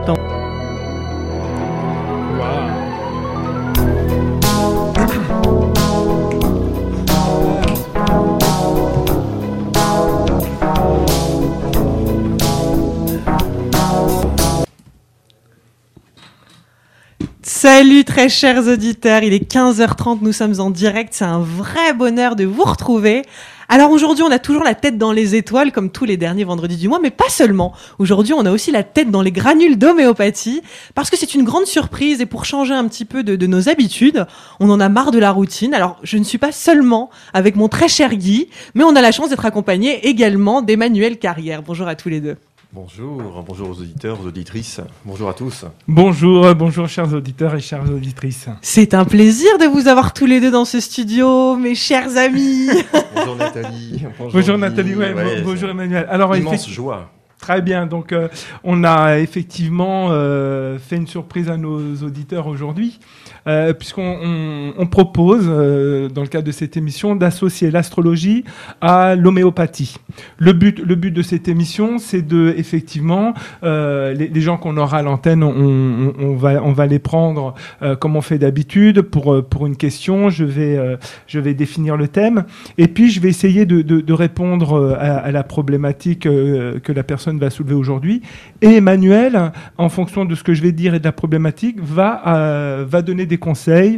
Attends. Salut très chers auditeurs, il est 15h30, nous sommes en direct, c'est un vrai bonheur de vous retrouver. Alors aujourd'hui on a toujours la tête dans les étoiles comme tous les derniers vendredis du mois, mais pas seulement. Aujourd'hui on a aussi la tête dans les granules d'homéopathie parce que c'est une grande surprise et pour changer un petit peu de nos habitudes, on en a marre de la routine. Alors je ne suis pas seulement avec mon très cher Guy, mais on a la chance d'être accompagné également d'Emmanuel Carrière. Bonjour à tous les deux. Bonjour aux auditeurs, aux auditrices. Bonjour à tous. Bonjour chers auditeurs et chères auditrices. C'est un plaisir de vous avoir tous les deux dans ce studio, mes chers amis. Bonjour Nathalie. Bonjour Nathalie, bonjour Emmanuel. Alors, immense joie. Très bien, donc on a effectivement fait une surprise à nos auditeurs aujourd'hui, puisqu'on propose, dans le cadre de cette émission, d'associer l'astrologie à l'homéopathie. Le but de cette émission, c'est de, effectivement, les gens qu'on aura à l'antenne, on va les prendre comme on fait d'habitude pour une question. Je vais définir le thème, et puis je vais essayer de répondre à la problématique que la personne va soulever aujourd'hui. Et Emmanuel, en fonction de ce que je vais dire et de la problématique, va donner des conseils.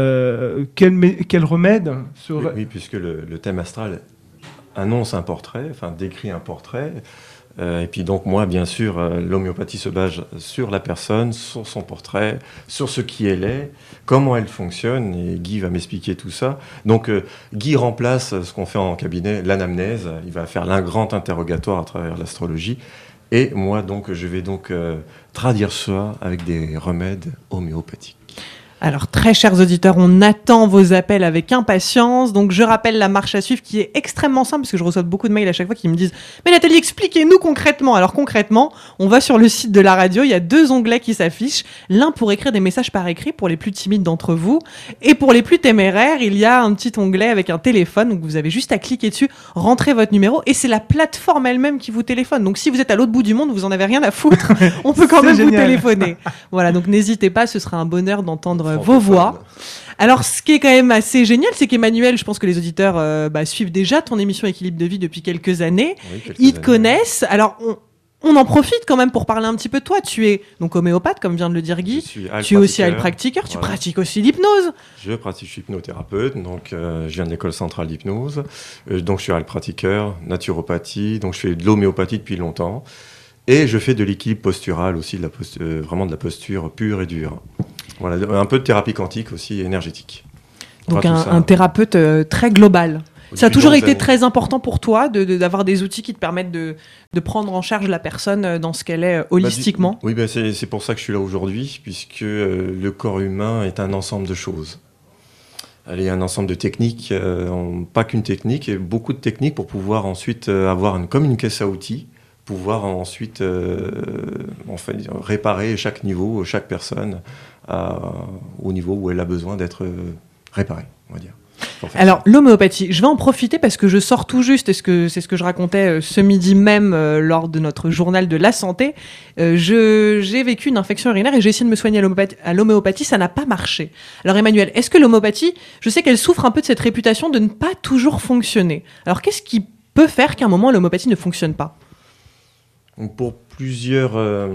Quel remède serait... Oui, puisque le thème astral annonce un portrait, enfin décrit un portrait. Et puis donc moi, bien sûr, l'homéopathie se base sur la personne, sur son portrait, sur ce qui elle est, comment elle fonctionne, et Guy va m'expliquer tout ça. Donc Guy remplace ce qu'on fait en cabinet, l'anamnèse, il va faire un grand interrogatoire à travers l'astrologie, et moi donc je vais donc traduire ça avec des remèdes homéopathiques. Alors, très chers auditeurs, on attend vos appels avec impatience. Donc, je rappelle la marche à suivre qui est extrêmement simple parce que je reçois beaucoup de mails à chaque fois qui me disent « Mais Nathalie, expliquez-nous concrètement !» Alors, concrètement, on va sur le site de la radio, il y a 2 onglets qui s'affichent. L'un pour écrire des messages par écrit pour les plus timides d'entre vous. Et pour les plus téméraires, il y a un petit onglet avec un téléphone. Donc, vous avez juste à cliquer dessus, rentrer votre numéro et c'est la plateforme elle-même qui vous téléphone. Donc, si vous êtes à l'autre bout du monde, vous en avez rien à foutre. On peut quand même vous téléphoner. Voilà, donc n'hésitez pas, ce sera un bonheur d'entendre vos voix. Alors, ce qui est quand même assez génial, c'est qu'Emmanuel, je pense que les auditeurs suivent déjà ton émission Équilibre de vie depuis quelques années. Oui, Ils te connaissent. Alors, on en profite quand même pour parler un petit peu de toi. Tu es donc homéopathe, comme vient de le dire Guy. Tu es aussi heilpratiqueur. Voilà. Tu pratiques aussi l'hypnose. Je suis hypnothérapeute, donc je viens de l'école centrale d'hypnose. Donc, je suis heilpratiqueur, naturopathie. Donc, je fais de l'homéopathie depuis longtemps. Et je fais de l'équilibre postural aussi, vraiment de la posture pure et dure. Voilà, un peu de thérapie quantique aussi, énergétique. Donc un thérapeute très global. Ça a toujours été très important pour toi d'avoir des outils qui te permettent de prendre en charge la personne dans ce qu'elle est holistiquement. Oui, c'est pour ça que je suis là aujourd'hui, puisque le corps humain est un ensemble de choses. Elle est un ensemble de techniques, pas qu'une technique, et beaucoup de techniques pour pouvoir ensuite avoir comme une caisse à outils, pouvoir ensuite réparer chaque niveau, chaque personne au niveau où elle a besoin d'être réparée, on va dire. Alors, l'homéopathie, je vais en profiter parce que je sors tout juste, c'est ce que je racontais ce midi même lors de notre journal de la santé. J'ai vécu une infection urinaire et j'ai essayé de me soigner à l'homéopathie, ça n'a pas marché. Alors Emmanuel, est-ce que l'homéopathie, je sais qu'elle souffre un peu de cette réputation de ne pas toujours fonctionner. Alors qu'est-ce qui peut faire qu'à un moment l'homéopathie ne fonctionne pas ? Donc pour plusieurs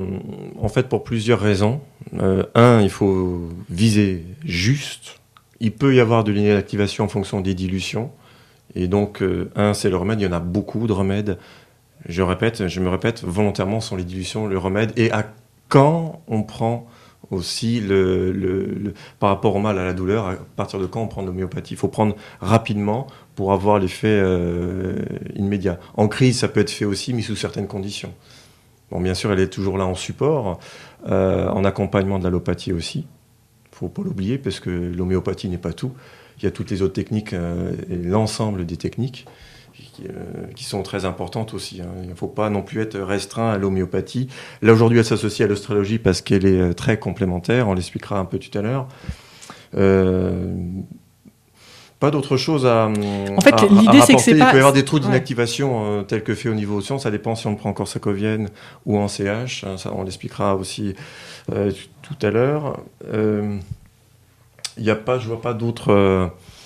raisons. Il faut viser juste. Il peut y avoir de l'inactivation en fonction des dilutions. Et donc, c'est le remède. Il y en a beaucoup de remèdes. Je me répète, volontairement, sont les dilutions, le remède. Et à quand on prend aussi par rapport au mal, à la douleur, à partir de quand on prend de l'homéopathie. Il faut prendre rapidement pour avoir l'effet immédiat. En crise, ça peut être fait aussi, mais sous certaines conditions. Bon, bien sûr, elle est toujours là en support, en accompagnement de l'allopathie aussi. Il ne faut pas l'oublier, parce que l'homéopathie n'est pas tout. Il y a toutes les autres techniques et l'ensemble des techniques qui sont très importantes aussi. Il ne faut pas non plus être restreint à l'homéopathie. Là, aujourd'hui, elle s'associe à l'astrologie parce qu'elle est très complémentaire. On l'expliquera un peu tout à l'heure. Pas d'autre chose à En fait, l'idée, c'est que c'est rapporter. pas... Il peut y avoir des trous d'inactivation tels que fait au niveau science. Ça dépend si on le prend en corsacovienne ou en CH. Ça, on l'expliquera aussi tout à l'heure. Je vois pas d'autres...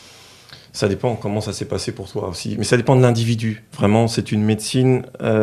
ça dépend comment ça s'est passé pour toi aussi. Mais ça dépend de l'individu. Vraiment, c'est une médecine...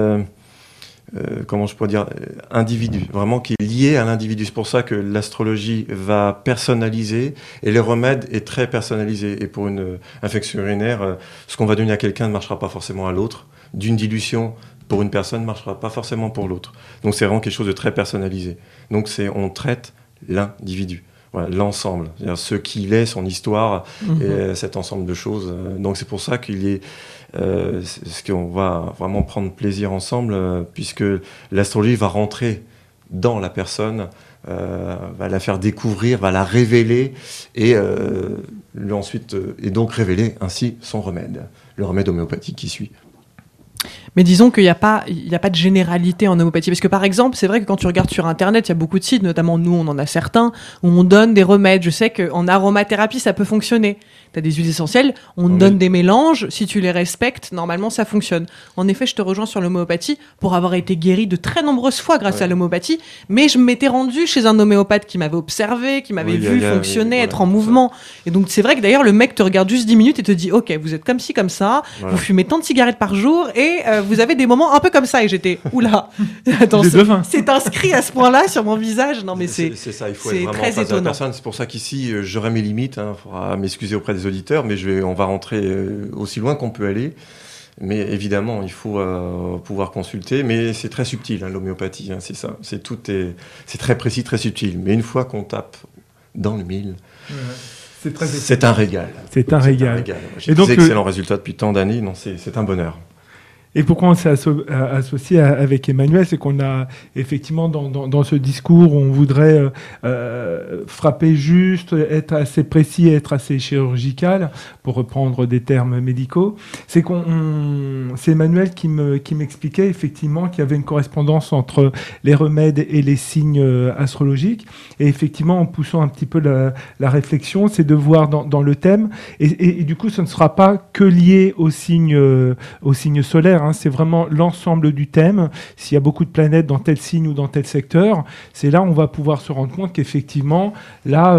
comment je pourrais dire, individu, vraiment qui est lié à l'individu. C'est pour ça que l'astrologie va personnaliser et les remèdes est très personnalisé. Et pour une infection urinaire, ce qu'on va donner à quelqu'un ne marchera pas forcément à l'autre. D'une dilution pour une personne ne marchera pas forcément pour l'autre. Donc c'est vraiment quelque chose de très personnalisé. Donc on traite l'individu. Voilà, l'ensemble, c'est-à-dire ce qu'il est, son histoire, et cet ensemble de choses. Donc c'est pour ça qu'il est ce qu'on va vraiment prendre plaisir ensemble, puisque l'astrologie va rentrer dans la personne, va la faire découvrir, va la révéler, et ensuite, et donc révéler ainsi son remède, le remède homéopathique qui suit. Mais disons qu'il n'y a pas de généralité en homéopathie. Parce que par exemple, c'est vrai que quand tu regardes sur Internet, il y a beaucoup de sites, notamment nous, on en a certains, où on donne des remèdes. Je sais qu'en aromathérapie, ça peut fonctionner. Tu as des huiles essentielles, on donne des mélanges. Si tu les respectes, normalement, ça fonctionne. En effet, je te rejoins sur l'homéopathie pour avoir été guéri de très nombreuses fois grâce à l'homéopathie. Mais je m'étais rendu chez un homéopathe qui m'avait observé, qui m'avait vu fonctionner, être en mouvement. Et donc, c'est vrai que d'ailleurs, le mec te regarde juste 10 minutes et te dit « Ok, vous êtes comme ci, comme ça, vous fumez tant de cigarettes par jour et vous avez des moments un peu comme ça. » Et j'étais « Oula, attends, c'est inscrit à ce point-là sur mon visage. » Non, mais c'est ça, il faut être vraiment très face à la étonnant. personne. C'est pour ça qu'ici, j'aurai mes limites. Il faudra m'excuser auprès des auditeurs, mais on va rentrer aussi loin qu'on peut aller. Mais évidemment, il faut pouvoir consulter. Mais c'est très subtil, l'homéopathie, c'est ça. C'est très précis, très subtil. Mais une fois qu'on tape dans le mille, c'est un régal. C'est un régal. J'ai des excellents résultats depuis tant d'années. Non, c'est un bonheur. Et pourquoi on s'est associé avec Emmanuel, c'est qu'on a effectivement dans ce discours, on voudrait frapper juste, être assez précis, être assez chirurgical, pour reprendre des termes médicaux. C'est Emmanuel qui m'expliquait effectivement qu'il y avait une correspondance entre les remèdes et les signes astrologiques. Et effectivement, en poussant un petit peu la réflexion, c'est de voir dans le thème. Et du coup, ce ne sera pas que lié au signe solaire. C'est vraiment l'ensemble du thème. S'il y a beaucoup de planètes dans tel signe ou dans tel secteur, c'est là où on va pouvoir se rendre compte qu'effectivement, là,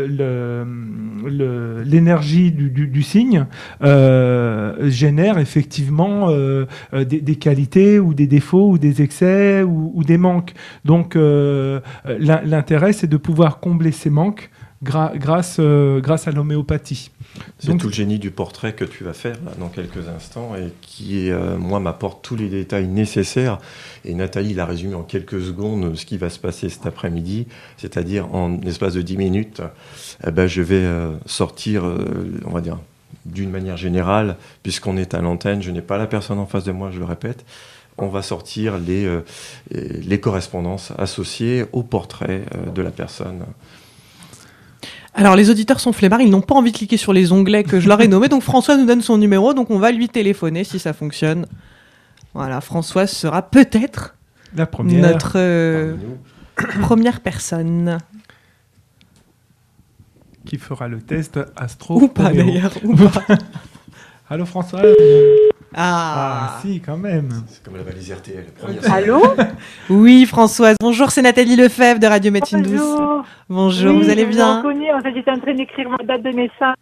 l'énergie du signe génère effectivement des qualités ou des défauts ou des excès ou des manques. Donc, l'intérêt, c'est de pouvoir combler ces manques grâce à l'homéopathie. C'est tout le génie du portrait que tu vas faire là, dans quelques instants et qui, moi, m'apporte tous les détails nécessaires. Et Nathalie l'a résumé en quelques secondes ce qui va se passer cet après-midi, c'est-à-dire en l'espace de 10 minutes, je vais sortir, on va dire, d'une manière générale, puisqu'on est à l'antenne, je n'ai pas la personne en face de moi, je le répète. On va sortir les correspondances associées au portrait de la personne. Alors, les auditeurs sont flemmards, ils n'ont pas envie de cliquer sur les onglets que je leur ai nommés, donc François nous donne son numéro, donc on va lui téléphoner si ça fonctionne. Voilà, Françoise sera peut-être la première. Notre première personne. Qui fera le test astro. Ou pas d'ailleurs, ou pas. Allô François. Ah, si, quand même. C'est comme la valise RTL. Allô ? Oui, Françoise. Bonjour, c'est Nathalie Lefebvre de Radio Médecine Douce. Bonjour, oui, vous allez bien ? En fait, j'étais en train d'écrire ma date de naissance.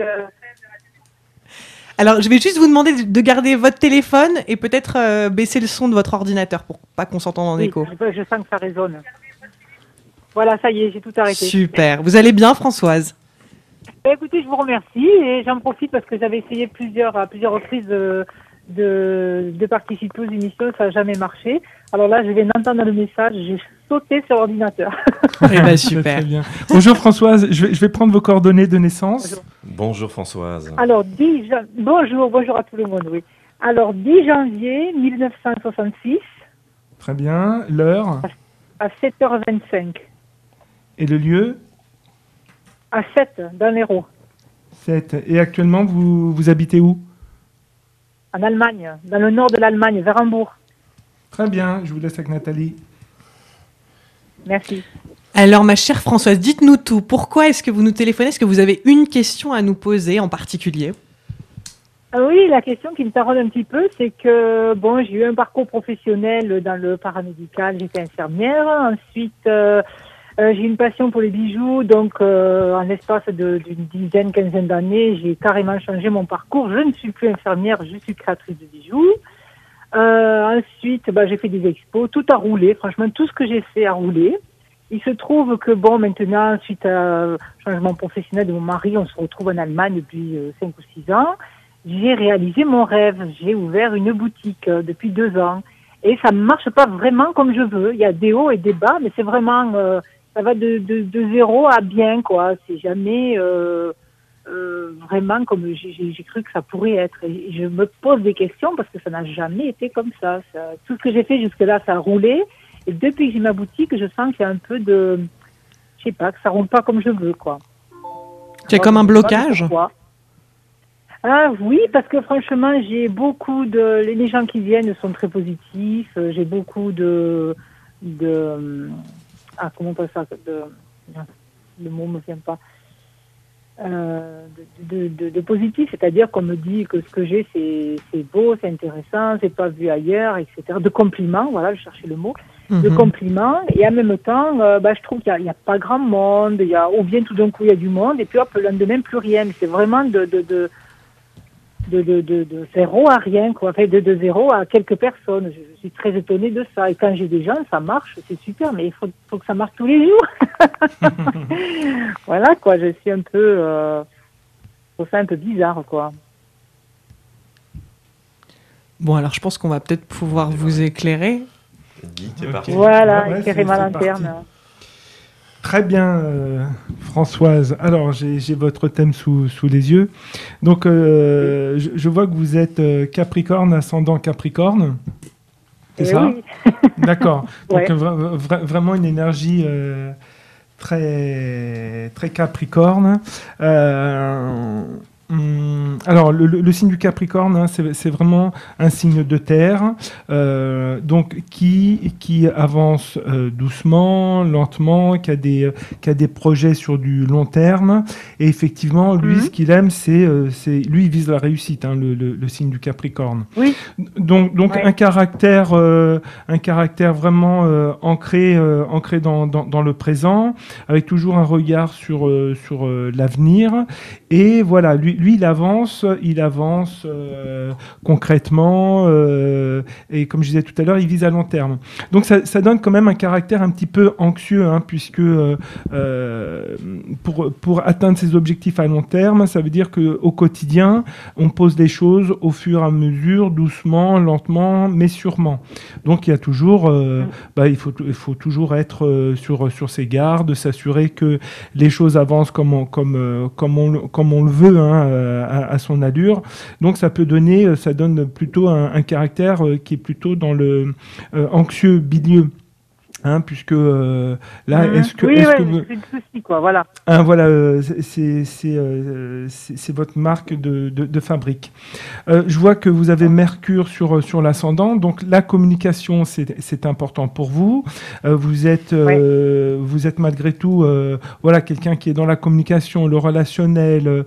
Alors, je vais juste vous demander de garder votre téléphone et peut-être baisser le son de votre ordinateur pour pas qu'on s'entende en écho. Je sens que ça résonne. Voilà, ça y est, j'ai tout arrêté. Super. Vous allez bien, Françoise ? Écoutez, je vous remercie et j'en profite parce que j'avais essayé à plusieurs reprises de participer aux émissions, ça n'a jamais marché. Alors là, je viens d'entendre le message, j'ai sauté sur l'ordinateur. Eh ben, super. Très bien. Bonjour Françoise, je vais prendre vos coordonnées de naissance. Bonjour Françoise. Alors, bonjour à tout le monde, oui. Alors, 10 janvier 1966. Très bien. L'heure ? À 7h25. Et le lieu ? À 7, dans l'Hérault. 7. Et actuellement, vous habitez où ? En Allemagne, dans le nord de l'Allemagne, vers Hambourg. Très bien, je vous laisse avec Nathalie. Merci. Alors, ma chère Françoise, dites-nous tout. Pourquoi est-ce que vous nous téléphonez? Est-ce que vous avez une question à nous poser en particulier? Oui, la question qui me taraude un petit peu, c'est que bon, j'ai eu un parcours professionnel dans le paramédical, j'étais infirmière. Ensuite, j'ai une passion pour les bijoux, donc en l'espace d'une dizaine, quinzaine d'années, j'ai carrément changé mon parcours. Je ne suis plus infirmière, je suis créatrice de bijoux. Ensuite, j'ai fait des expos, tout a roulé. Franchement, tout ce que j'ai fait a roulé. Il se trouve que bon, maintenant, suite à changement professionnel de mon mari, on se retrouve en Allemagne depuis 5 ou 6 ans. J'ai réalisé mon rêve. J'ai ouvert une boutique depuis 2 ans. Et ça ne marche pas vraiment comme je veux. Il y a des hauts et des bas, mais c'est vraiment, ça va de 0 à bien, quoi. C'est jamais vraiment comme j'ai cru que ça pourrait être. Et je me pose des questions parce que ça n'a jamais été comme ça. Tout ce que j'ai fait jusque-là, ça a roulé. Et depuis que j'ai ma boutique, je sens qu'il y a un peu de, je sais pas, que ça roule pas comme je veux, quoi. C'est comme un blocage? Ah oui, parce que franchement, j'ai beaucoup de, les gens qui viennent sont très positifs. J'ai beaucoup comment on peut ça, le mot me vient pas. De positif, c'est-à-dire qu'on me dit que ce que j'ai c'est beau, c'est intéressant, c'est pas vu ailleurs, etc. De compliments, voilà, je cherchais le mot, de compliments, et en même temps, je trouve qu'il y a pas grand monde, ou bien tout d'un coup il y a du monde, et puis hop, le lendemain plus rien. C'est vraiment de 0 à rien, quoi. Enfin, de 0 à quelques personnes. Je suis très étonnée de ça. Et quand j'ai des gens, ça marche, c'est super, mais il faut que ça marche tous les jours. Voilà, quoi. Je suis un peu, je trouve ça un peu bizarre, quoi. Bon, alors je pense qu'on va peut-être pouvoir vous éclairer. C'est parti. Voilà, éclairer ma lanterne. Très bien, Françoise. Alors, j'ai votre thème sous les yeux. Donc, je vois que vous êtes Capricorne, ascendant Capricorne. C'est ça? Oui. D'accord. Donc, Ouais. vraiment une énergie très, très Capricorne. Alors, le signe du Capricorne, hein, c'est vraiment un signe de terre, donc qui avance doucement, lentement, qui a des projets sur du long terme. Et effectivement, lui, ce qu'il aime, lui, il vise la réussite, hein, le signe du Capricorne. Oui. Donc ouais. un caractère vraiment ancré dans le présent, avec toujours un regard sur l'avenir. Et voilà, lui, il avance concrètement, et comme je disais tout à l'heure, il vise à long terme. Donc ça donne quand même un caractère un petit peu anxieux, hein, puisque pour atteindre ses objectifs à long terme, ça veut dire qu'au quotidien, on pose les choses au fur et à mesure, doucement, lentement, mais sûrement. Donc il y a toujours, il faut toujours être sur ses gardes, s'assurer que les choses avancent comme on le veut, hein, à son allure. Donc ça donne plutôt un caractère qui est plutôt dans le anxieux bilieux. Hein, puisque là, est-ce que c'est le souci, quoi, voilà. Hein, voilà, c'est votre marque de fabrique. Je vois que vous avez Mercure sur l'ascendant, donc la communication, c'est important pour vous. Vous êtes malgré tout, quelqu'un qui est dans la communication, le relationnel,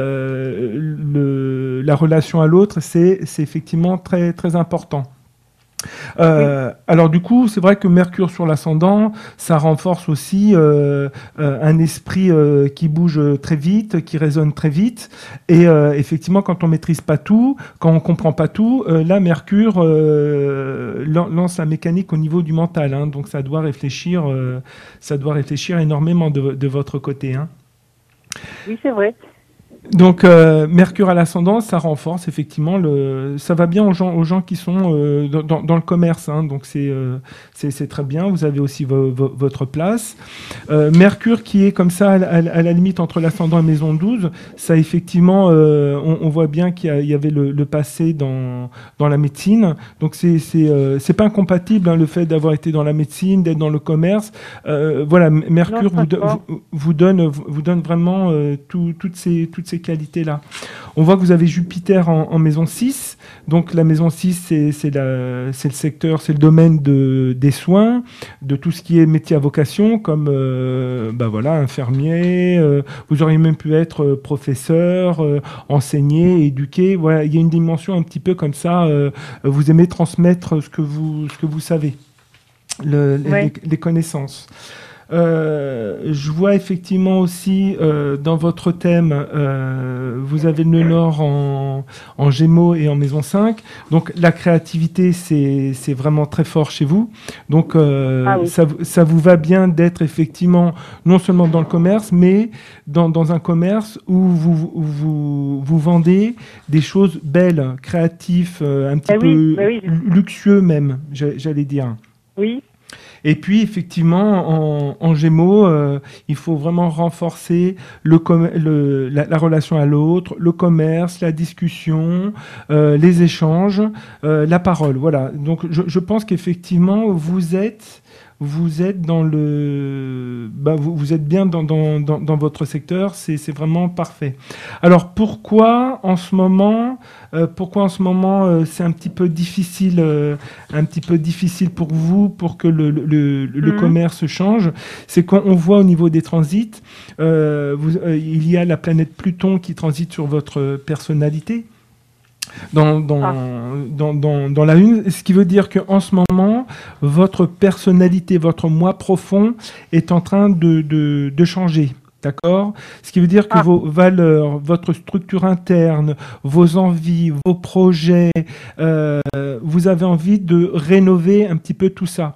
la relation à l'autre, c'est effectivement très très important. Alors du coup, c'est vrai que Mercure sur l'ascendant, ça renforce aussi un esprit qui bouge très vite, qui raisonne très vite. Et effectivement, quand on maîtrise pas tout, quand on comprend pas tout, là, Mercure lance la mécanique au niveau du mental. Hein, donc ça doit réfléchir énormément de votre côté. Hein. Oui, c'est vrai. Donc Mercure à l'ascendant, ça renforce effectivement ça va bien aux gens qui sont dans le commerce, hein, donc c'est très bien. Vous avez aussi votre place. Mercure qui est comme ça à la limite entre l'ascendant et maison 12, ça effectivement on voit bien qu'il y avait le passé dans la médecine. Donc c'est pas incompatible, hein, le fait d'avoir été dans la médecine, d'être dans le commerce. Mercure vous donne vraiment toutes ces ces qualités-là. On voit que vous avez Jupiter en maison 6. Donc la maison 6, c'est le secteur, c'est le domaine des soins, de tout ce qui est métier à vocation, comme infirmier. Vous auriez même pu être professeur, enseigner, éduquer. Voilà, il y a une dimension un petit peu comme ça. Vous aimez transmettre ce que vous savez, les connaissances. Je vois effectivement aussi dans votre thème, vous avez le Nord en Gémeaux et en maison 5. Donc la créativité, c'est vraiment très fort chez vous. Donc ça vous va bien d'être effectivement non seulement dans le commerce, mais dans un commerce où vous vendez des choses belles, créatives, un petit peu luxueux même, j'allais dire. Oui. Et puis, effectivement, en Gémeaux, il faut vraiment renforcer la relation à l'autre, le commerce, la discussion, les échanges, la parole. Voilà. Donc, je pense qu'effectivement, vous êtes dans vous êtes bien dans votre secteur, c'est vraiment parfait. Alors pourquoi en ce moment c'est un petit peu difficile pour vous, pour que le commerce change? C'est qu'on voit au niveau des transits, il y a la planète Pluton qui transite sur votre personnalité. Dans la Lune, ce qui veut dire qu'en ce moment, votre personnalité, votre moi profond est en train de changer. D'accord? Ce qui veut dire que vos valeurs, votre structure interne, vos envies, vos projets, vous avez envie de rénover un petit peu tout ça.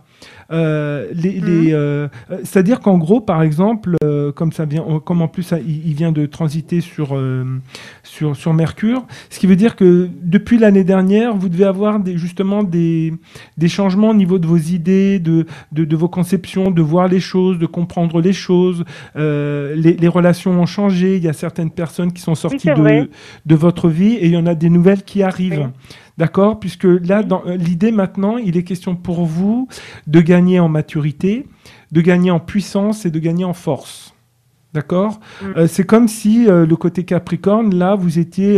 C'est-à-dire qu'en gros, par exemple, comme en plus il vient de transiter sur Mercure, ce qui veut dire que depuis l'année dernière, vous devez avoir justement des changements au niveau de vos idées, de vos conceptions, de voir les choses, de comprendre les choses. Les relations ont changé. Il y a certaines personnes qui sont sorties de votre vie et il y en a des nouvelles qui arrivent. Oui. D'accord? Puisque là, dans l'idée maintenant, il est question pour vous de gagner en maturité, de gagner en puissance et de gagner en force. D'accord? C'est comme si le côté Capricorne, là, vous étiez...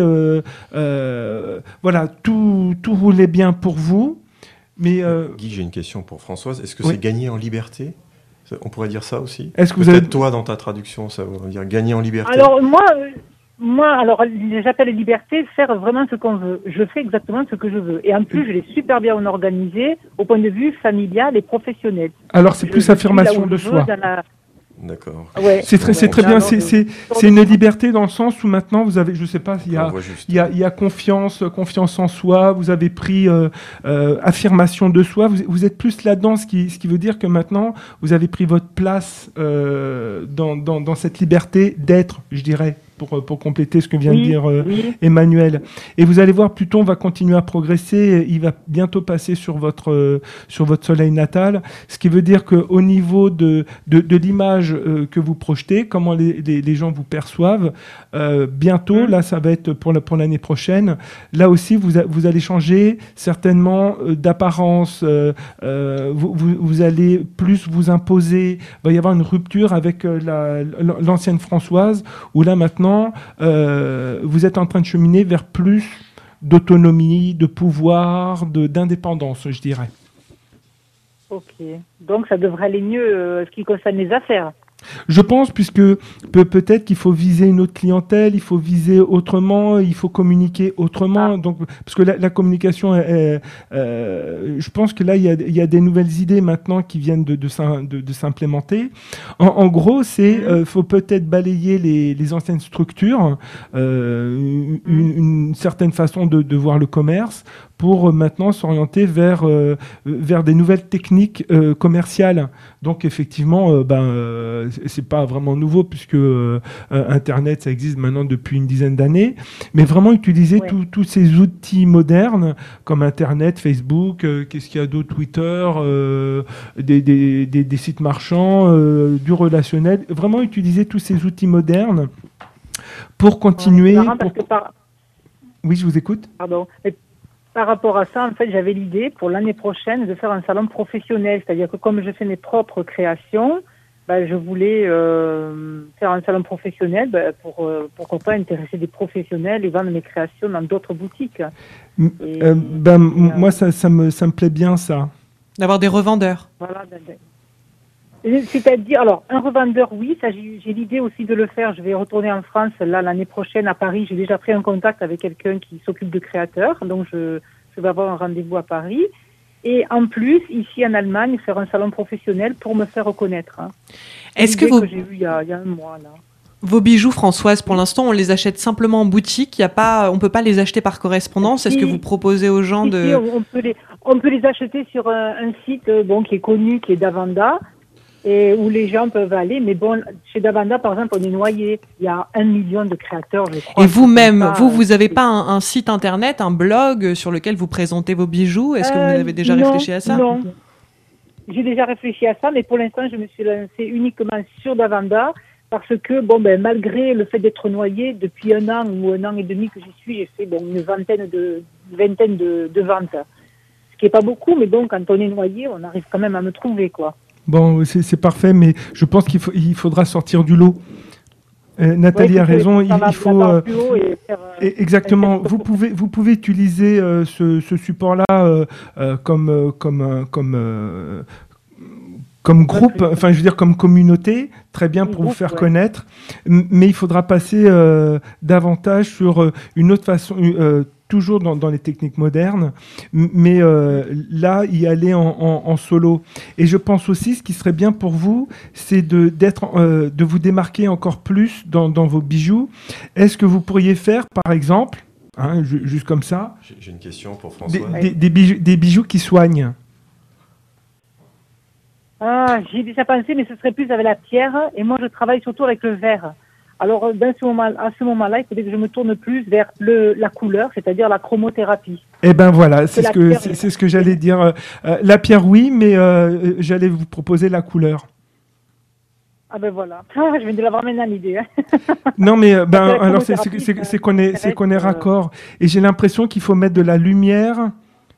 tout roulait bien pour vous. Mais, Guy, j'ai une question pour Françoise. Est-ce que c'est gagner en liberté? On pourrait dire ça aussi? Est-ce que peut-être toi, dans ta traduction, ça veut dire gagner en liberté? Alors, moi, j'appelle liberté faire vraiment ce qu'on veut. Je fais exactement ce que je veux. Et en plus, je l'ai super bien organisé au point de vue familial et professionnel. Alors, c'est plus affirmation de soi. D'accord. Ouais. C'est très bien. C'est une liberté dans le sens où maintenant vous avez, je sais pas, il y a confiance en soi. Vous avez pris affirmation de soi. Vous êtes plus là-dedans, ce qui veut dire que maintenant vous avez pris votre place dans cette liberté d'être, je dirais. Pour compléter ce que vient de dire Emmanuel. Et vous allez voir, Pluton va continuer à progresser. Il va bientôt passer sur votre soleil natal. Ce qui veut dire qu'au niveau de l'image que vous projetez, comment les gens vous perçoivent, bientôt, là, ça va être pour l'année prochaine. Là aussi, vous allez changer certainement d'apparence. Vous allez plus vous imposer. Il va y avoir une rupture avec l'ancienne Françoise, où là, maintenant, vous êtes en train de cheminer vers plus d'autonomie, de pouvoir, d'indépendance, je dirais. Ok. Donc, ça devrait aller mieux ce qui concerne les affaires. Je pense, puisque peut-être qu'il faut viser une autre clientèle, il faut viser autrement, il faut communiquer autrement. Donc, parce que la communication, je pense que là, il y a des nouvelles idées maintenant qui viennent de s'implémenter. En gros, faut peut-être balayer les anciennes structures, une certaine façon de voir le commerce, pour maintenant s'orienter vers des nouvelles techniques commerciales. Donc effectivement, c'est pas vraiment nouveau puisque Internet, ça existe maintenant depuis une dizaine d'années, mais vraiment utiliser tous ces outils modernes comme Internet, Facebook, qu'est-ce qu'il y a d'autre, Twitter, des sites marchands, du relationnel, vraiment utiliser tous ces outils modernes pour continuer. Oui, je vous écoute. Pardon. Par rapport à ça, en fait, j'avais l'idée pour l'année prochaine de faire un salon professionnel. C'est-à-dire que comme je fais mes propres créations, je voulais faire un salon professionnel pourquoi pas intéresser des professionnels et vendre mes créations dans d'autres boutiques. Moi, ça me plaît bien, ça. D'avoir des revendeurs. Voilà. C'est-à-dire, alors, un revendeur, oui, ça, j'ai l'idée aussi de le faire. Je vais retourner en France, là, l'année prochaine, à Paris. J'ai déjà pris un contact avec quelqu'un qui s'occupe de créateurs. Donc, je vais avoir un rendez-vous à Paris. Et en plus, ici en Allemagne, faire un salon professionnel pour me faire reconnaître. Est-ce que j'ai eu il y a un mois, là. Vos bijoux, Françoise, pour l'instant, on les achète simplement en boutique. On peut pas les acheter par correspondance. Est-ce que vous proposez aux gens de... Si, on peut les acheter sur un site qui est connu, qui est Davanda, et où les gens peuvent aller. Mais bon, chez Davanda, par exemple, on est noyé. Il y a 1 million de créateurs, je crois. Et vous-même, vous avez pas un site internet, un blog sur lequel vous présentez vos bijoux? Est-ce que vous avez déjà réfléchi à ça? Non. J'ai déjà réfléchi à ça, mais pour l'instant, je me suis lancée uniquement sur Davanda. Parce que, malgré le fait d'être noyé, depuis 1 an ou 1 an et demi que j'y suis, j'ai fait une vingtaine de ventes. Ce qui n'est pas beaucoup, mais bon, quand on est noyé, on arrive quand même à me trouver, quoi. Bon, c'est parfait, mais je pense qu'il faudra sortir du lot. Nathalie a raison, il faut... exactement, vous pouvez utiliser ce support-là comme groupe, enfin je veux dire comme communauté, très bien pour vous faire connaître, mais il faudra passer davantage sur une autre façon, toujours dans les techniques modernes, mais là y aller en solo. Et je pense aussi ce qui serait bien pour vous, c'est de vous démarquer encore plus dans vos bijoux. Est-ce que vous pourriez faire par exemple, juste comme ça, j'ai une question pour François, des bijoux qui soignent? J'y ai déjà pensé, mais ce serait plus avec la pierre. Et moi, je travaille surtout avec le verre. Alors, à ce moment-là, il faudrait que je me tourne plus vers la couleur, c'est-à-dire la chromothérapie. Eh ben voilà, c'est ce que j'allais dire. La pierre, oui, mais j'allais vous proposer la couleur. Ah ben voilà, je viens de l'avoir maintenant l'idée. Non mais alors c'est qu'on est raccord. Et j'ai l'impression qu'il faut mettre de la lumière.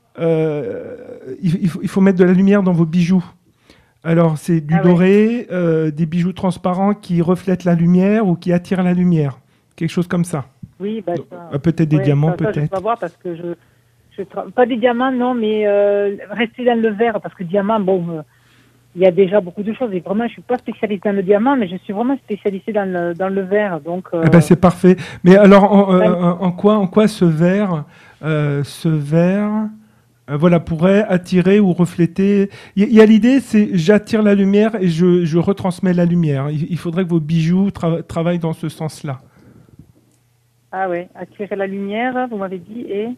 Il faut mettre de la lumière dans vos bijoux. Alors, c'est du doré, des bijoux transparents qui reflètent la lumière ou qui attirent la lumière. Quelque chose comme ça. Oui, peut-être des diamants, peut-être. Je ne peux pas voir parce que pas des diamants, non, mais rester dans le verre. Parce que diamant, il y a déjà beaucoup de choses. Et vraiment, je ne suis pas spécialiste dans le diamant, mais je suis vraiment spécialisée dans le verre. Donc, c'est parfait. Mais alors, en quoi ce verre pourrait attirer ou refléter. Il y a l'idée, c'est j'attire la lumière et je retransmets la lumière. Il faudrait que vos bijoux travaillent dans ce sens-là. Ah oui, attirer la lumière, vous m'avez dit, et...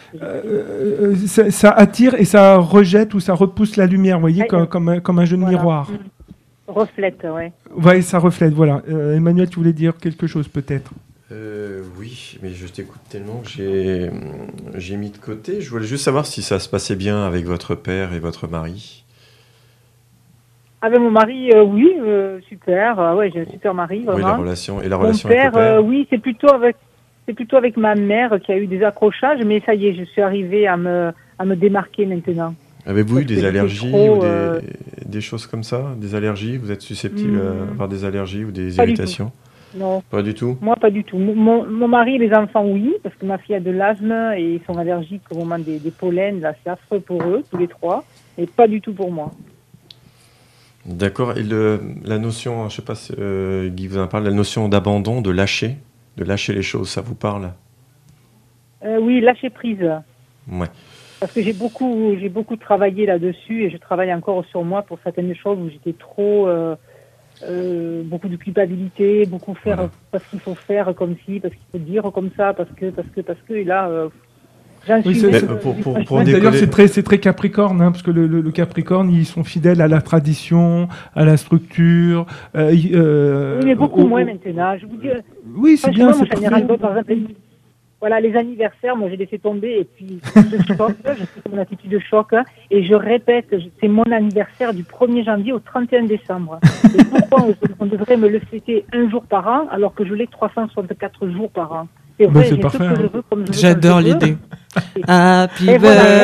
ça attire et ça rejette ou ça repousse la lumière, vous voyez, comme un jeu de miroir. Reflète, oui. Oui, ça reflète, voilà. Emmanuel, tu voulais dire quelque chose peut-être? Oui, mais je t'écoute tellement que j'ai mis de côté. Je voulais juste savoir si ça se passait bien avec votre père et votre mari. Avec mon mari, oui, super. J'ai un super mari, vraiment. Oui, la relation avec mon père, le père. Oui, c'est plutôt avec ma mère qui a eu des accrochages, mais ça y est, je suis arrivée à me démarquer maintenant. Avez-vous eu des allergies ou des choses comme ça? Des allergies? Vous êtes susceptible d'avoir des allergies ou des irritations? Non. Pas du tout? Moi, pas du tout. Mon mari et les enfants, oui, parce que ma fille a de l'asthme et ils sont allergiques au moment des pollens. Là, c'est affreux pour eux, tous les trois, et pas du tout pour moi. D'accord. Et la notion, je ne sais pas si Guy vous en parle, la notion d'abandon, de lâcher les choses, ça vous parle? Oui, lâcher prise. Ouais. Parce que j'ai beaucoup travaillé là-dessus et je travaille encore sur moi pour certaines choses où j'étais trop... beaucoup de culpabilité, beaucoup faire parce qu'il faut faire comme ci, parce qu'il faut dire comme ça, parce que et là j'en suis. D'ailleurs c'est très Capricorne, parce que le Capricorne, ils sont fidèles à la tradition, à la structure. Oui, mais beaucoup moins maintenant. Je vous dis. Oui, c'est bien. C'est par exemple, voilà, les anniversaires, moi j'ai laissé tomber et puis je choc, je fais mon attitude de choc et je répète, c'est mon anniversaire du 1er janvier au 31 décembre. Et pourquoi on devrait me le fêter un jour par an alors que je l'ai 364 jours par an? C'est vrai, c'est parfait. Ce que je veux, comme je veux, j'adore l'idée. Happy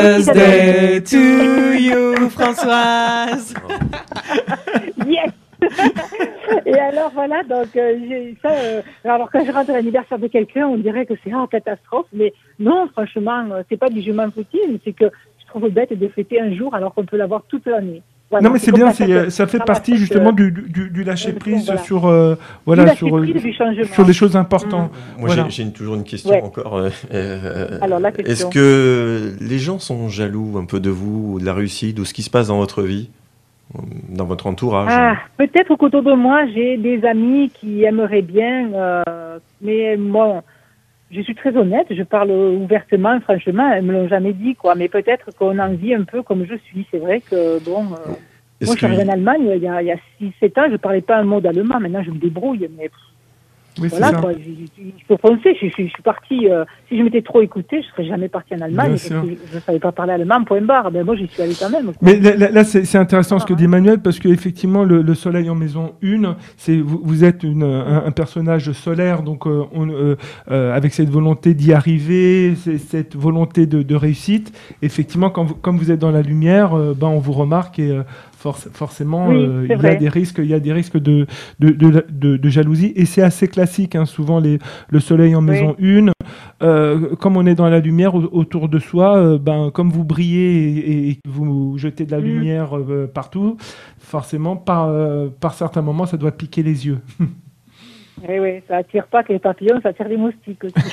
birthday to you, Françoise. Yes. Et alors voilà, donc alors quand je rentre à l'anniversaire de quelqu'un, on dirait que c'est une catastrophe, mais non, franchement, c'est pas du je m'en foutis, c'est que je trouve bête de fêter un jour alors qu'on peut l'avoir toute l'année. Voilà, non, mais c'est bien, ça fait ça partie m'affecte, justement du lâcher prise voilà. sur, Du lâcher prise, du changement. sur des choses importantes. Moi, Voilà. j'ai toujours une question Ouais. encore. Alors, la question. Est-ce que les gens sont jaloux un peu de vous, ou de la réussite, ou ce qui se passe dans votre vie, dans votre entourage? Ah, peut-être qu'autour de moi, j'ai des amis qui aimeraient bien, mais bon, je suis très honnête, je parle ouvertement, franchement, elles me l'ont jamais dit, quoi. Mais peut-être qu'on en vit un peu comme je suis. C'est vrai que, bon, moi, je suis arrivée en Allemagne, il y a 6-7 ans, je parlais pas un mot d'allemand. Maintenant, je me débrouille, mais Oui, c'est voilà, ça. quoi. Il faut foncer. Je suis partie, si je m'étais trop écoutée, je serais jamais partie en Allemagne, Bien parce sûr. que je savais pas parler allemand, point barre. Ben, moi, j'y suis allée quand même, quoi. Mais là, c'est intéressant ce que dit Emmanuel, parce qu'effectivement, le soleil en maison 1, vous êtes un personnage solaire, donc avec cette volonté d'y arriver, cette volonté de réussite. Effectivement, comme vous êtes dans la lumière, on vous remarque et forcément, Oui, il y a des risques de jalousie. Et c'est assez classique, hein, souvent le soleil en maison 1. Comme on est dans la lumière autour de soi, comme vous brillez et vous jetez de la lumière partout, forcément, par certains moments, ça doit piquer les yeux. Oui, ça attire pas que les papillons, ça attire les moustiques aussi.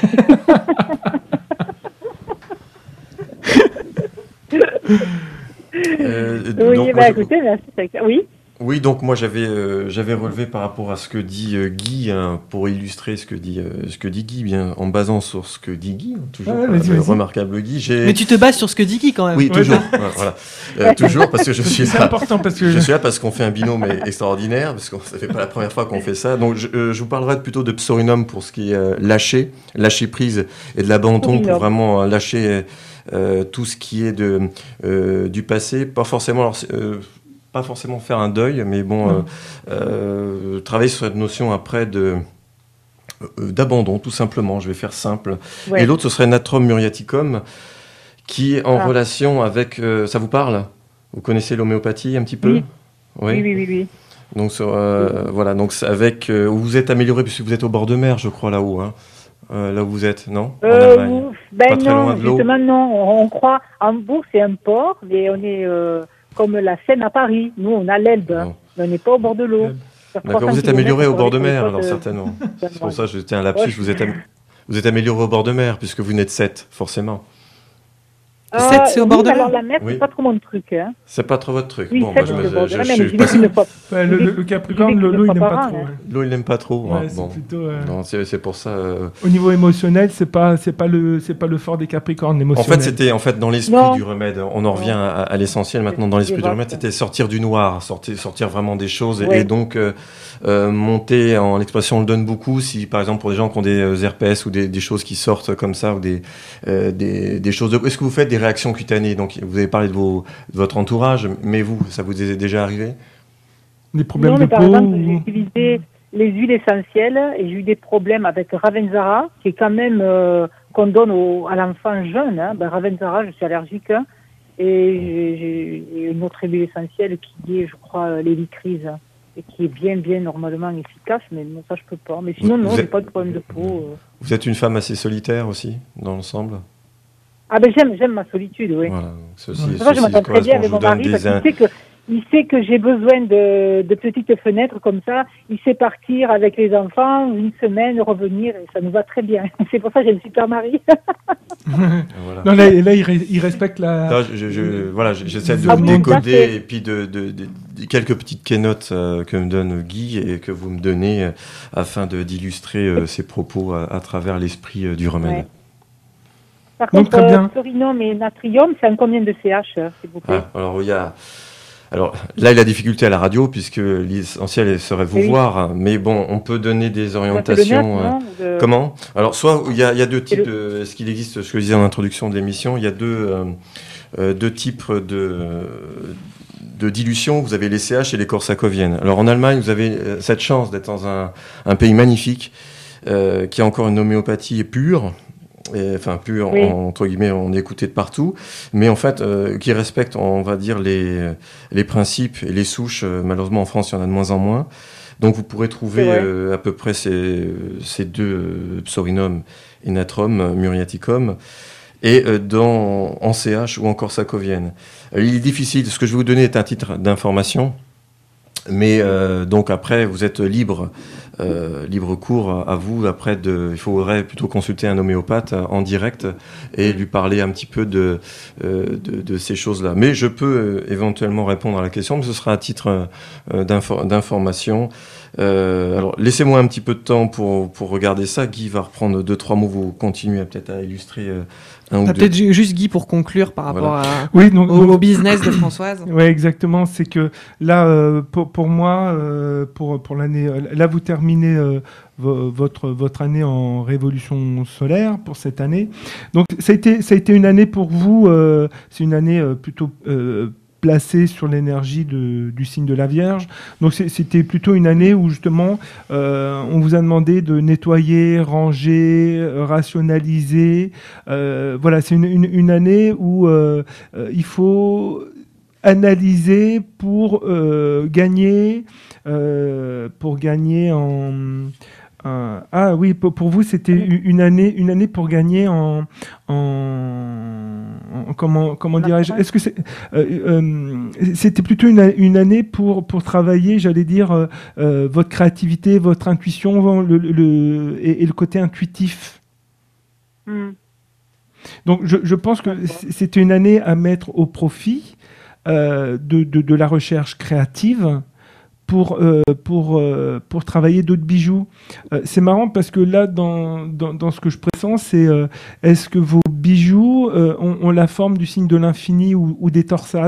Oui, écoutez, merci. Oui. Oui, donc moi j'avais relevé par rapport à ce que dit Guy, hein, pour illustrer ce que dit Guy, bien en basant sur ce que dit Guy, toujours vas-y. remarquable Guy. Mais tu te bases sur ce que dit Guy quand même. Oui, toujours. Voilà. Toujours parce que je suis C'est là. important parce que Je suis là parce qu'on fait un binôme extraordinaire, parce que ça fait pas la première fois qu'on fait ça. Donc je vous parlerai plutôt de Psorinum pour ce qui est lâcher prise et de l'abandon pour vraiment lâcher tout ce qui est du passé. Pas forcément faire un deuil, mais bon, travailler sur cette notion après d'abandon, tout simplement. Je vais faire simple. Ouais. Et l'autre, ce serait Natrum muriaticum, qui est en relation avec... ça vous parle? Vous connaissez l'homéopathie un petit peu? Oui. Donc, voilà, donc avec... vous êtes amélioré, puisque vous êtes au bord de mer, je crois, là-haut. Hein. Là où vous êtes, non? En Allemagne. Pas très loin de l'eau. Justement, non. On croit... Hambourg, c'est un port, mais on est... comme la Seine à Paris. Nous, on a l'Elbe, mais on n'est pas au bord de l'eau. D'accord, vous êtes amélioré au bord de mer, alors certainement. C'est pour ça que je tiens un lapsus. Vous êtes amélioré au bord de mer, puisque vous n'êtes 7, forcément. 7, c'est au bord de mer. Alors la mer, c'est pas trop mon truc. Hein. C'est pas trop votre truc. Oui, bon, le Capricorne, l'eau, il n'aime pas trop. L'eau, il n'aime pas trop. Ouais, c'est plutôt. Non, c'est pour ça. Au niveau émotionnel, c'est pas le fort des Capricornes, l'émotionnel. En fait, c'était dans l'esprit du remède. On en revient à l'essentiel maintenant. Dans l'esprit du remède, c'était sortir du noir, sortir vraiment des choses, et donc monter en l'expression. On le donne beaucoup. Si par exemple pour des gens qui ont des RPS ou des choses qui sortent comme ça, ou des choses. Est-ce que vous faites des réactions cutanées? Donc vous avez parlé de votre entourage, mais vous, ça vous est déjà arrivé? Des problèmes de peau? Par exemple, j'ai utilisé les huiles essentielles et j'ai eu des problèmes avec Ravensara, qui est quand même qu'on donne à l'enfant jeune. Hein. Ravensara, je suis allergique. Hein, et j'ai une autre huile essentielle qui est, je crois, l'hélicryse, et qui est bien normalement efficace, mais non, ça je peux pas. Mais sinon, non, j'ai pas de problème de peau. Vous êtes une femme assez solitaire aussi, dans l'ensemble? Ah j'aime ma solitude, oui. Voilà, je m'entends très bien avec mon mari parce qu'il sait que j'ai besoin de petites fenêtres comme ça. Il sait partir avec les enfants, une semaine, revenir, et ça nous va très bien. C'est pour ça que j'ai un super mari. Voilà. Non, là, il respecte la... Non, j'essaie de décoder et puis de quelques petites keynotes que me donne Guy et que vous me donnez afin d'illustrer ces propos à travers l'esprit du remède. Ouais. Par contre, Psorinum et Natrium, c'est un combien de CH, s'il vous plaît? Alors, là, il a difficulté à la radio, puisque l'essentiel serait vous voir, mais bon, on peut donner des orientations. Comment? Alors, soit, il y a deux types est-ce qu'il existe, ce que je disais en introduction de l'émission, il y a deux types de dilution. Vous avez les CH et les corsacoviennes. Alors, en Allemagne, vous avez cette chance d'être dans un pays magnifique, qui a encore une homéopathie pure, et, enfin plus Oui. entre guillemets on est écouté de partout, mais en fait qui respectent, on va dire, les principes et les souches. Malheureusement en France il y en a de moins en moins. Donc vous pourrez trouver C'est vrai. à peu près ces deux Psorinum et Natrum muriaticum et en CH ou encore sacovienne. Il est difficile, ce que je vais vous donner est un titre d'information, mais donc après vous êtes libre cours à vous. Après, il faudrait plutôt consulter un homéopathe en direct et lui parler un petit peu de ces choses-là. Mais je peux éventuellement répondre à la question, mais ce sera à titre d'information. Alors, laissez-moi un petit peu de temps pour regarder ça. Guy va reprendre 2-3 mots, vous continuez peut-être à illustrer un ou T'as deux. peut-être juste Guy pour conclure par rapport Oui, donc, au business de Françoise. Ouais, exactement. C'est que là, pour moi, pour l'année, là, vous terminez votre année en révolution solaire pour cette année. Donc, ça a été une année pour vous. C'est une année plutôt placée sur l'énergie du signe de la Vierge. Donc, c'était plutôt une année où justement, on vous a demandé de nettoyer, ranger, rationaliser. Voilà, c'est une année où il faut analyser pour gagner ah oui, pour vous c'était une année pour gagner comment dirais-je, est-ce que c'était plutôt une année pour travailler, j'allais dire, votre créativité, votre intuition, et le côté intuitif. Donc je pense que c'était une année à mettre au profit de la recherche créative pour travailler d'autres bijoux. C'est marrant parce que là, dans ce que je pressens, c'est est-ce que vos bijoux ont la forme du signe de l'infini ou des torsades ?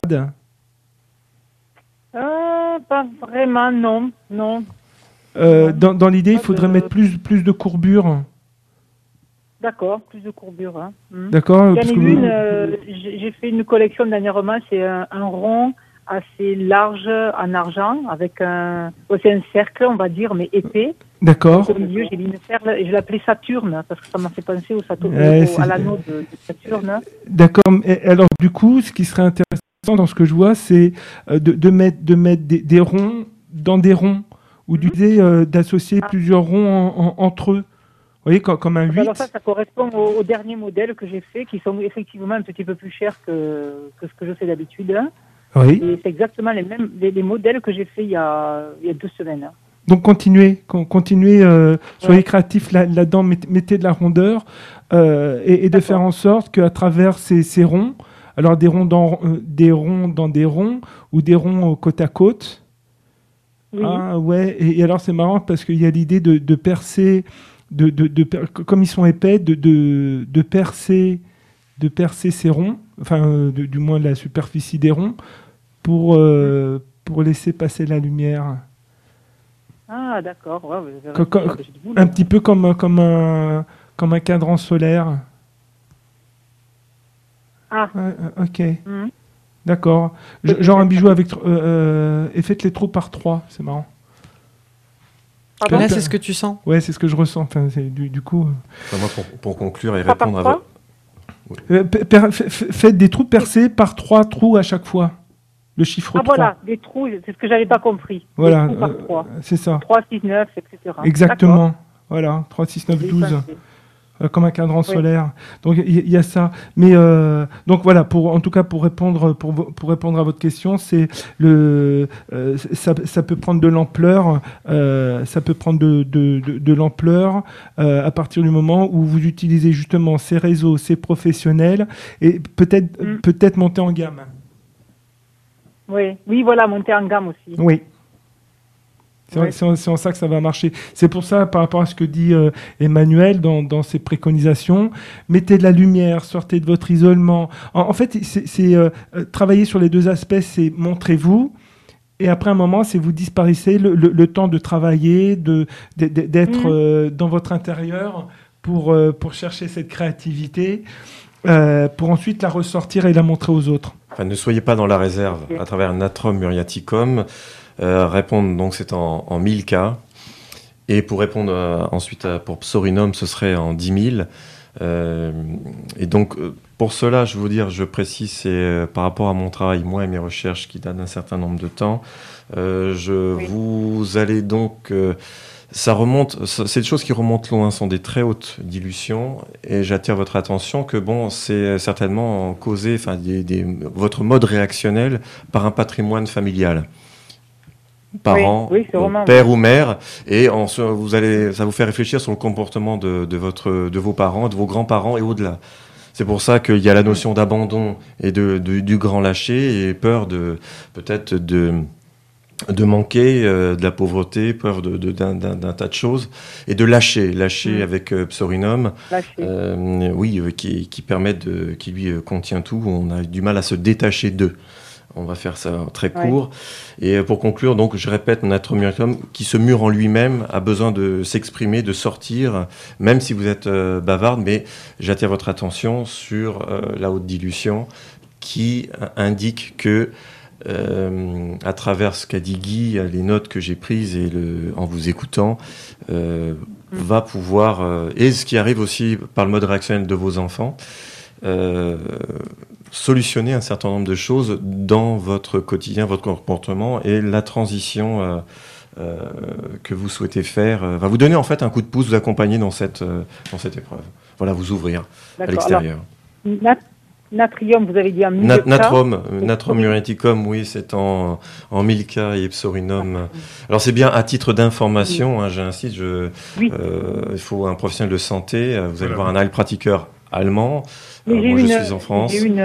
Pas vraiment, non. Dans l'idée, il faudrait mettre plus de courbure. D'accord, plus de courbure. Hein. D'accord. J'en ai une, j'ai fait une collection dernièrement, c'est un rond assez large en argent, avec c'est un cercle, on va dire, mais épais. D'accord. Au milieu, j'ai mis une perle et je l'appelais Saturne, parce que ça m'a fait penser à l'anneau de Saturne. D'accord. Et alors, du coup, ce qui serait intéressant dans ce que je vois, c'est de mettre des ronds dans des ronds, ou d'associer plusieurs ronds entre eux. Vous voyez, comme un 8. Alors ça correspond au dernier modèle que j'ai fait, qui sont effectivement un petit peu plus chers que ce que je fais d'habitude. Hein. Oui. Et c'est exactement les modèles que j'ai fait il y a 2 semaines. Donc continuez, soyez créatifs là-dedans, mettez de la rondeur et de faire en sorte qu'à travers ces ronds, alors des ronds dans des ronds ou des ronds côte à côte. Oui. Ah ouais, et alors c'est marrant parce qu'il y a l'idée de percer, comme ils sont épais, de percer ces ronds, enfin du moins la superficie des ronds, pour laisser passer la lumière. Ah d'accord, ouais, un petit peu comme un cadran solaire. Ah. Ok. D'accord. Genre un bijou avec et faites les trous par 3, c'est marrant. Là, c'est ce que tu sens. Ouais, c'est ce que je ressens. Enfin, du coup. Moi, pour conclure et répondre à votre. Faites des trous percés par 3 trous à chaque fois. Le chiffre 3. Voilà, des trous, c'est ce que j'avais pas compris. Voilà, des trous par 3. C'est ça. 3, 6, 9, etc. Exactement. D'accord. Voilà, 3, 6, 9, 12. Comme un cadran solaire. Donc il y a ça. Mais donc voilà, en tout cas pour répondre à votre question, c'est ça peut prendre de l'ampleur. Ça peut prendre de l'ampleur à partir du moment où vous utilisez justement ces réseaux, ces professionnels, et peut-être monter en gamme. Oui, voilà, monter en gamme aussi. Oui. C'est en ça que ça va marcher. C'est pour ça, par rapport à ce que dit Emmanuel dans ses préconisations, mettez de la lumière, sortez de votre isolement. En fait, c'est travailler sur les deux aspects, c'est montrez-vous, et après un moment, c'est vous disparaissez, le temps de travailler, d'être dans votre intérieur pour chercher cette créativité, pour ensuite la ressortir et la montrer aux autres. Enfin, ne soyez pas dans la réserve à travers Natrum muriaticum. Répondre, donc c'est en 1000 cas. Et pour répondre ensuite pour Psorinum, ce serait en 10 000. Et donc, pour cela, je précise, c'est par rapport à mon travail, moi et mes recherches qui datent d'un certain nombre de temps. Vous allez donc... ça remonte, c'est des choses qui remontent loin, sont des très hautes dilutions, et j'attire votre attention que c'est certainement causé, votre mode réactionnel par un patrimoine familial. Parents, père ou mère, et ça vous fait réfléchir sur le comportement de vos parents, de vos grands-parents et au-delà. C'est pour ça qu'il y a la notion d'abandon et du grand lâcher, et peur peut-être de manquer, de la pauvreté, peur d'un tas de choses, et de lâcher avec Psorinum, qui permet qui lui contient tout. On a du mal à se détacher d'eux. On va faire ça très court. Et pour conclure, donc, je répète, notre muriaticum qui se mure en lui-même a besoin de s'exprimer, de sortir, même si vous êtes bavarde, mais j'attire votre attention sur la haute dilution qui indique que à travers ce qu'a dit Guy, les notes que j'ai prises et en vous écoutant, va pouvoir, et ce qui arrive aussi par le mode réactionnel de vos enfants, solutionner un certain nombre de choses dans votre quotidien, votre comportement, et la transition que vous souhaitez faire va vous donner en fait un coup de pouce, vous accompagner dans cette épreuve. Voilà, vous ouvrir à l'extérieur. Alors, natrium, vous avez dit en 1000 Natrum muriaticum, oui, c'est en 1000 K et Psorinum. Alors c'est bien à titre d'information, j'insiste, il faut un professionnel de santé, vous allez voir un heilpratiqueur allemand. Moi, je suis en France. J'ai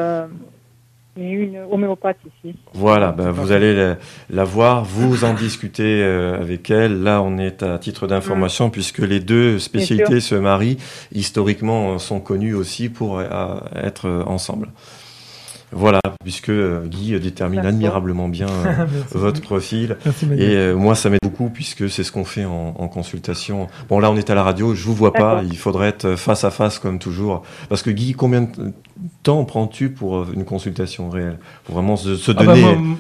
une homéopathe ici. Voilà, vous allez la voir, vous en discuter avec elle. Là, on est à titre d'information, puisque les deux spécialités se marient, historiquement sont connues aussi pour être ensemble. Voilà, puisque Guy détermine admirablement bien votre profil. Merci, et moi, ça m'aide beaucoup, puisque c'est ce qu'on fait en consultation. Bon, là, on est à la radio, je ne vous vois pas, il faudrait être face à face, comme toujours. Parce que Guy, combien de temps prends-tu pour une consultation réelle? Pour vraiment se donner...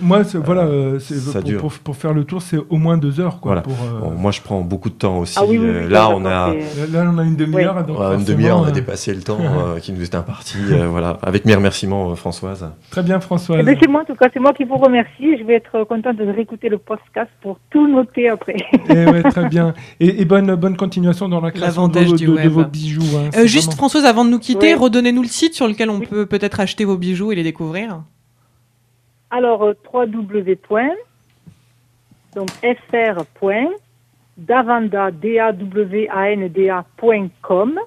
ça dure. Pour faire le tour, c'est au moins 2 heures. Quoi, voilà. Moi, je prends beaucoup de temps aussi. Là, on a une demi-heure. Donc une demi-heure, on a dépassé le temps qui nous est imparti. Voilà. Avec mes remerciements, Françoise. Très bien, Françoise. C'est moi, en tout cas, c'est moi qui vous remercie. Je vais être contente de réécouter le podcast pour tout noter après. Très bien. Et bonne continuation dans la création de vos bijoux. Juste, Françoise, avant de nous quitter, redonnez-nous le site sur lequel on peut peut-être acheter vos bijoux et les découvrir. Alors, www.davanda.com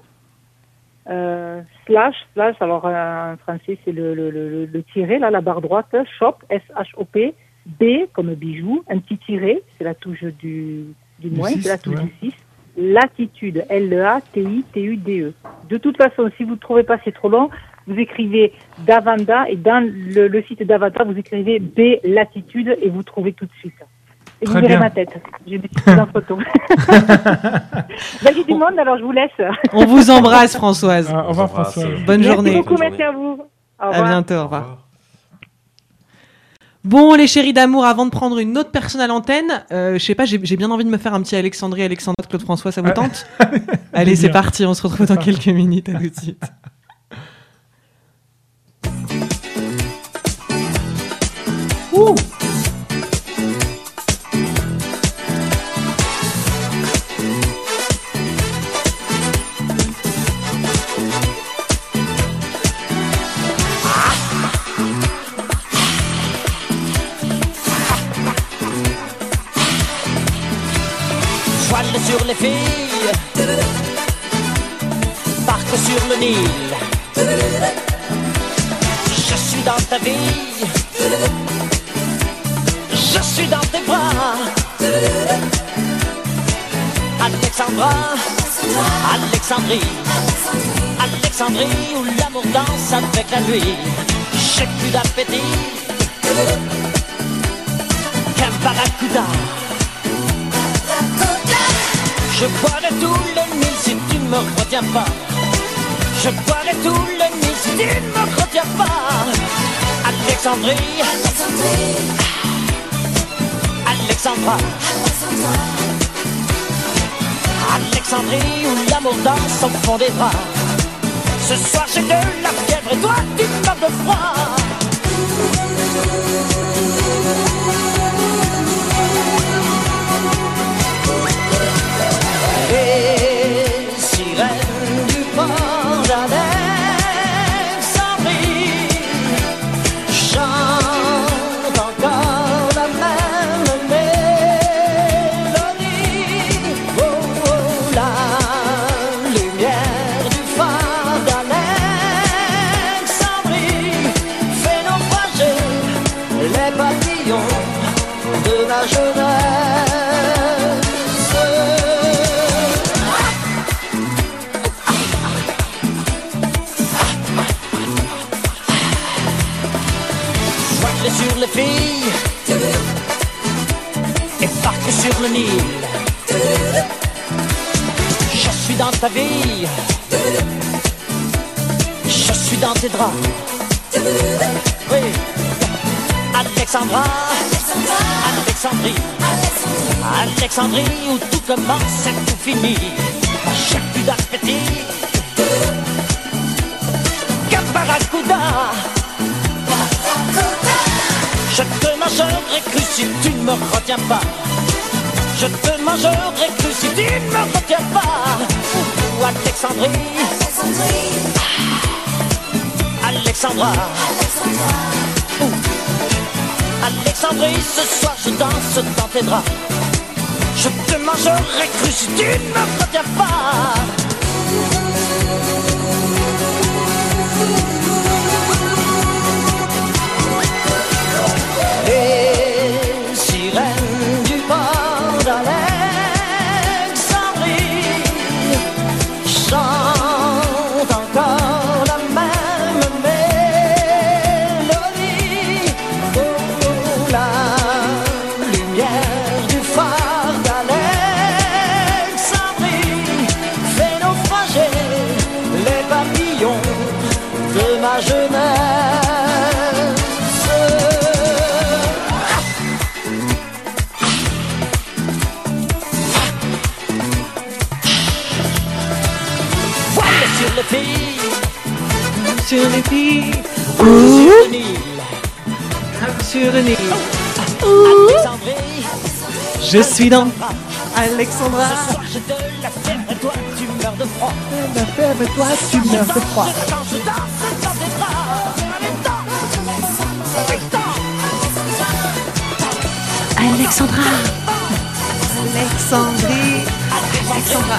/ alors en français c'est le tiret, là, la barre droite, shop, S-H-O-P, B comme bijou, un petit tiret, c'est la touche du moins, c'est la touche du 6, latitude, L-E-A-T-I-T-U-D-E. De toute façon, si vous ne trouvez pas, c'est trop long, vous écrivez Davanda, et dans le site Davanda, vous écrivez B latitude et vous trouvez tout de suite. Et vous verrez ma tête. J'ai des petites en photo. J'ai du monde, alors je vous laisse. On vous embrasse, Françoise. Au revoir, Françoise. Bonne journée. Merci beaucoup, merci à vous. Au revoir. À bientôt, au revoir. Bon, les chéris d'amour, avant de prendre une autre personne à l'antenne, je sais pas, j'ai bien envie de me faire un petit Alexandrie, Alexandra, Claude François, ça vous tente? Allez, c'est parti, on se retrouve dans quelques minutes, à tout de suite. Ouh! Sur les filles, partent sur le Nil. Je suis dans ta vie, je suis dans tes bras. Alexandra, Alexandrie, Alexandrie où l'amour danse avec la nuit. J'ai plus d'appétit qu'un barracuda. Je boirai tout le Nil si tu ne me retiens pas. Je boirai tout le Nil si tu ne me retiens pas. Alexandrie, Alexandra, Alexandrie où l'amour danse au fond des bras. Ce soir j'ai de la fièvre et toi tu meurs de froid. Les sirènes du port d'Alexandrie chantent encore la même mélodie. Oh, oh, la lumière du phare d'Alexandrie fait naufrager les papillons de la jeunesse. Sur les filles et parque sur le Nil. Je suis dans ta vie, je suis dans tes draps. Oui, Alexandra, Alexandrie, Alexandrie où tout commence et tout finit. J'ai plus d'appétit qu'un barracuda. Je te mangerai cru si tu ne me retiens pas. Je te mangerai cru si tu ne me retiens pas. Ou Alexandrie, Alexandra, Alexandrie, ce soir je danse dans tes draps. Je te mangerai cru si tu ne me retiens pas. Les sirènes du port d'Alexandrie chantent encore la même mélodie. Oh, la lumière du phare d'Alexandrie fait naufrager les papillons de ma jeunesse. Sur les filles, sur le Nil, Sur le Nil. Alexandrie, Je suis dans Alexandra. ce soir j'ai de la fièvre et toi tu meurs de froid. La fève, toi, tu meurs de froid. Quand je danse dans tes bras, Alexandra. Alexandrie. Alexandra.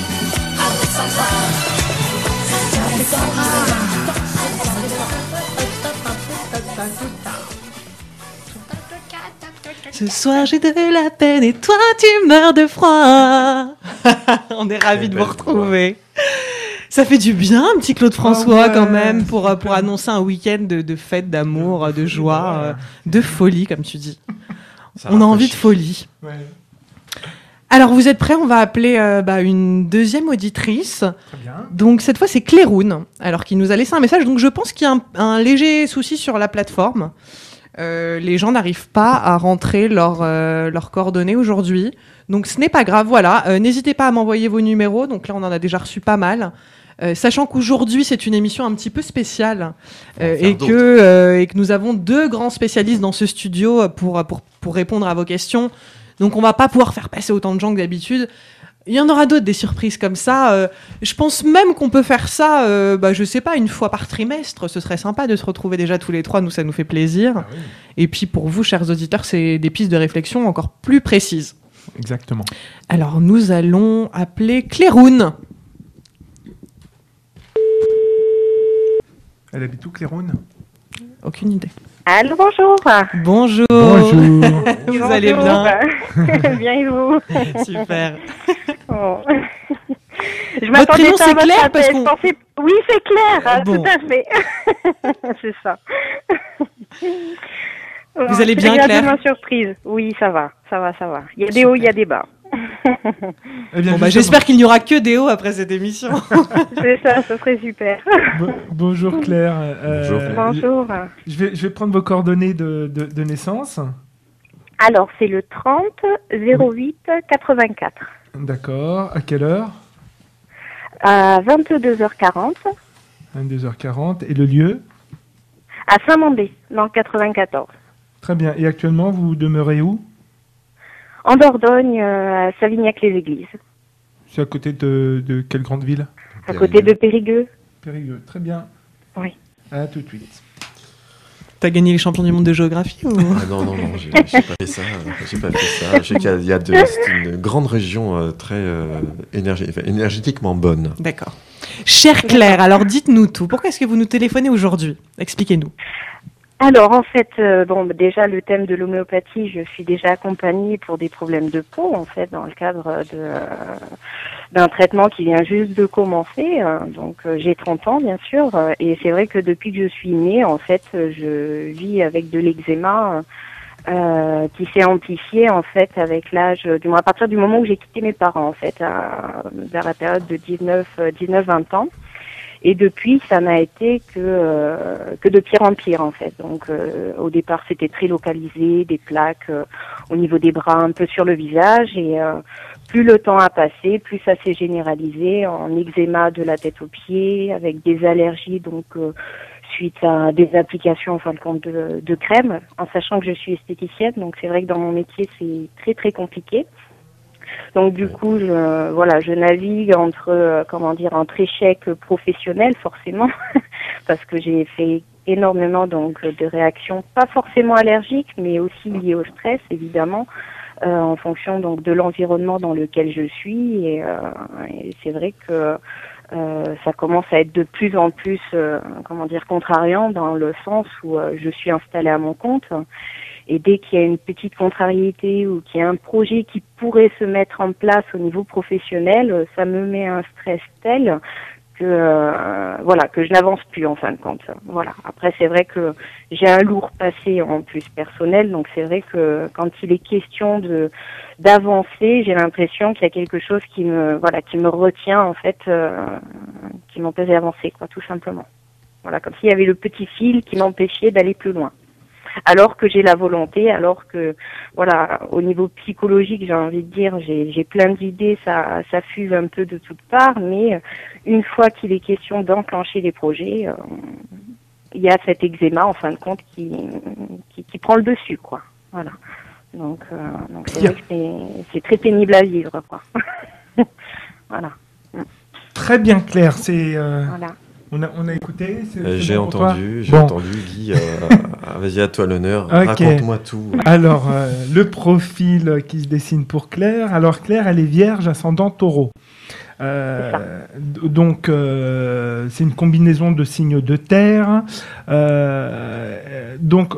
Ce soir j'ai de la peine et toi tu meurs de froid. On est ravis de vous retrouver. Ça fait du bien, un petit Claude François Ah ouais, quand même, pour super. annoncer un week-end de fête, d'amour, de joie, de folie comme tu dis. Ça On a envie de rafraîchit. folie. Ouais, Alors vous êtes prêts? On va appeler une deuxième auditrice. très bien. Donc cette fois c'est Clairoun, alors qui nous a laissé un message. Donc je pense qu'il y a un léger souci sur la plateforme. Les gens n'arrivent pas à rentrer leurs coordonnées aujourd'hui. Donc ce n'est pas grave, voilà. N'hésitez pas à m'envoyer vos numéros. Donc là on en a déjà reçu pas mal. Sachant qu'aujourd'hui c'est une émission un petit peu spéciale et que nous avons deux grands spécialistes dans ce studio pour répondre à vos questions. Donc on va pas pouvoir faire passer autant de gens que d'habitude. Il y en aura d'autres, des surprises comme ça. Je pense même qu'on peut faire ça, je sais pas, une fois par trimestre. Ce serait sympa de se retrouver déjà tous les trois. Nous, ça nous fait plaisir. Ah oui, Et puis pour vous, chers auditeurs, c'est des pistes de réflexion encore plus précises. exactement. Alors nous allons appeler Clairoun. Elle habite où, Clairoun? Aucune idée. Allô, bonjour. Bonjour. Bonjour. Vous allez bien? Bien et vous? Super. Oh. Je Votre m'attendais prénom, pas à c'est votre Claire, appel. parce qu'on- Je pensais- Oui, c'est Claire, Bon. tout à fait. C'est ça. Vous allez bien, C'est Claire? agréablement surprise. Oui, ça va. Il y a des hauts, il y a des bas. Eh bien, Bon, justement, j'espère qu'il n'y aura que des hauts après cette émission. C'est ça, ce serait super. Bonjour Claire. Bonjour, Claire. Bonjour. Je vais prendre vos coordonnées de naissance. Alors, c'est le 30 08 84. D'accord. À quelle heure? À 22h40. 22h40. Et le lieu? À Saint-Mandé, dans le 94. Très bien. Et actuellement, vous demeurez où? En Dordogne, à Savignac-les-Églises. C'est à côté de quelle grande ville? À côté de Périgueux. Périgueux. Très bien. Oui. À tout de suite. T'as gagné les champions du monde de géographie ou... Ah non, j'ai pas fait ça. J'ai pas fait ça. Je sais qu'il y a c'est une grande région très énergétiquement bonne. D'accord. Chère Claire, alors dites-nous tout. Pourquoi est-ce que vous nous téléphonez aujourd'hui? Expliquez-nous. Alors en fait, déjà le thème de l'homéopathie, je suis déjà accompagnée pour des problèmes de peau en fait dans le cadre d'un traitement qui vient juste de commencer. Donc j'ai 30 ans bien sûr et c'est vrai que depuis que je suis née en fait, je vis avec de l'eczéma qui s'est amplifié en fait avec l'âge, du moins à partir du moment où j'ai quitté mes parents en fait, vers la période de 19-20 ans. Et depuis, ça n'a été que de pire en pire en fait. Donc au départ, c'était très localisé, des plaques au niveau des bras, un peu sur le visage. Et plus le temps a passé, plus ça s'est généralisé en eczéma de la tête aux pieds, avec des allergies donc suite à des applications en fin de compte de crème. En sachant que je suis esthéticienne, donc c'est vrai que dans mon métier, c'est très très compliqué. Donc du coup, je navigue entre échecs professionnels forcément, parce que j'ai fait énormément donc de réactions, pas forcément allergiques, mais aussi liées au stress évidemment, en fonction donc de l'environnement dans lequel je suis. Et c'est vrai que ça commence à être de plus en plus, contrariant dans le sens où je suis installée à mon compte. Et dès qu'il y a une petite contrariété ou qu'il y a un projet qui pourrait se mettre en place au niveau professionnel, ça me met un stress tel que je n'avance plus en fin de compte. Voilà. Après c'est vrai que j'ai un lourd passé en plus personnel, donc c'est vrai que quand il est question d'avancer, j'ai l'impression qu'il y a quelque chose qui me retient en fait, qui m'empêche d'avancer quoi, tout simplement. Voilà, comme s'il y avait le petit fil qui m'empêchait d'aller plus loin. Alors que j'ai la volonté, alors que, voilà, au niveau psychologique, j'ai envie de dire, j'ai plein d'idées, ça fuse un peu de toutes parts, mais une fois qu'il est question d'enclencher les projets, il y a cet eczéma, en fin de compte, qui prend le dessus, quoi. Voilà. Donc c'est vrai que c'est très pénible à vivre, quoi. Voilà. Très bien, Claire, Voilà. On a écouté. J'ai entendu, Guy. Vas-y, à toi l'honneur. Okay. Raconte-moi tout. Alors, le profil qui se dessine pour Claire. Alors, Claire, elle est vierge, ascendant taureau. Donc, c'est une combinaison de signes de terre. Donc,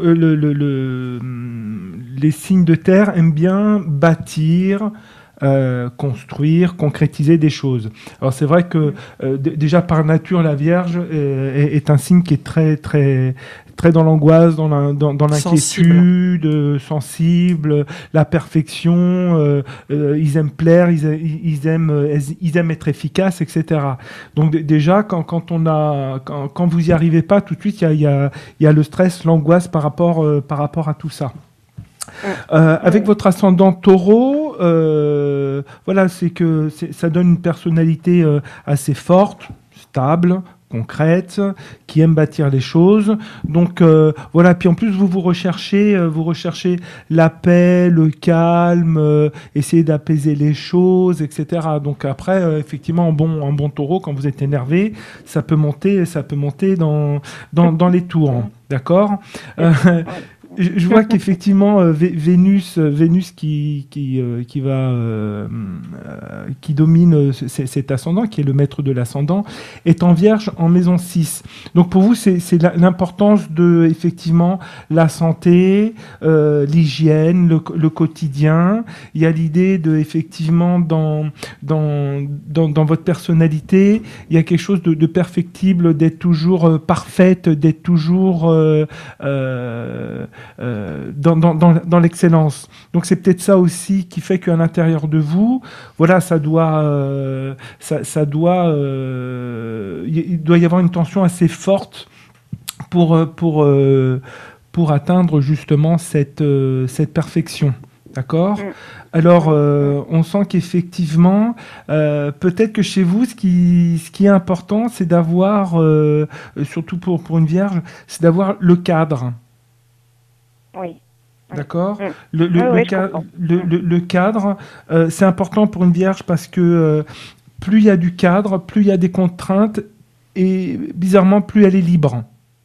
les signes de terre aiment bien bâtir, construire, concrétiser des choses. Alors c'est vrai que déjà par nature la Vierge est un signe qui est très très très dans l'angoisse, dans l'inquiétude, sensible, la perfection. Ils aiment plaire, ils aiment être efficaces, etc. Donc déjà quand vous y arrivez pas tout de suite, il y a le stress, l'angoisse par rapport à tout ça. Avec votre ascendant taureau, c'est que ça donne une personnalité assez forte, stable, concrète, qui aime bâtir les choses. Donc puis en plus vous recherchez la paix, le calme, essayer d'apaiser les choses, etc. Donc après effectivement un bon taureau, quand vous êtes énervé, ça peut monter dans les tours, d'accord. Je vois qu'effectivement Vénus qui domine cet ascendant, qui est le maître de l'ascendant, est en Vierge en maison 6. Donc pour vous, c'est l'importance de effectivement la santé, l'hygiène, le quotidien. Il y a l'idée de effectivement dans votre personnalité, il y a quelque chose de perfectible, d'être toujours parfaite, d'être toujours dans l'excellence. Donc c'est peut-être ça aussi qui fait qu'à l'intérieur de vous, voilà, il doit y avoir une tension assez forte pour atteindre justement cette perfection. D'accord. Alors, on sent qu'effectivement, peut-être que chez vous, ce qui est important, c'est d'avoir, surtout pour une vierge, c'est d'avoir le cadre. Oui. D'accord. Oui, je comprends. Le cadre, c'est important pour une vierge parce que plus il y a du cadre, plus il y a des contraintes et bizarrement, plus elle est libre.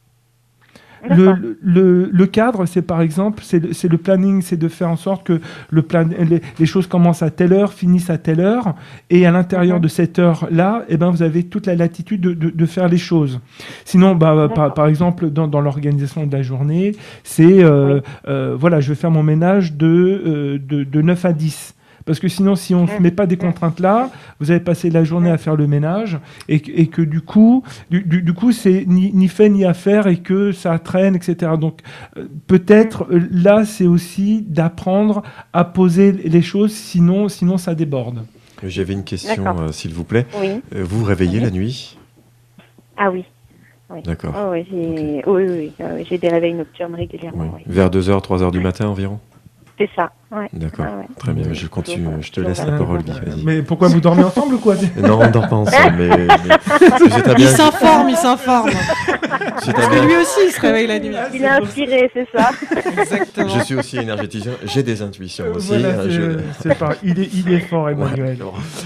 Le cadre, c'est par exemple, c'est le planning, c'est de faire en sorte que les choses commencent à telle heure, finissent à telle heure, et à l'intérieur de cette heure-là, eh ben, vous avez toute la latitude de faire les choses. Sinon, par exemple, dans l'organisation de la journée, c'est, voilà, je vais faire mon ménage de 9 à 10. Parce que sinon, si on ne se met pas des contraintes là, vous allez passer la journée à faire le ménage et que du coup, c'est ni fait ni à faire et que ça traîne, etc. Donc, peut-être là, c'est aussi d'apprendre à poser les choses, sinon ça déborde. J'avais une question, s'il vous plaît. Oui. Vous vous réveillez la nuit ? Ah oui. Oui. D'accord. Oh, oui, j'ai des réveils nocturnes régulièrement. Oui. Vers 2h, 3h du matin environ ? C'est ça, ouais. D'accord, très bien, je continue, je te laisse la parole, Guy, vas-y. Mais pourquoi vous dormez ensemble ou quoi ? Non, on ne dort pas ensemble, mais il s'informe. Parce que lui aussi, il se réveille la nuit. Il est inspiré, c'est ça. Exactement. Je suis aussi énergéticien, j'ai des intuitions aussi. Voilà, c'est pareil. Il est fort, Emmanuel.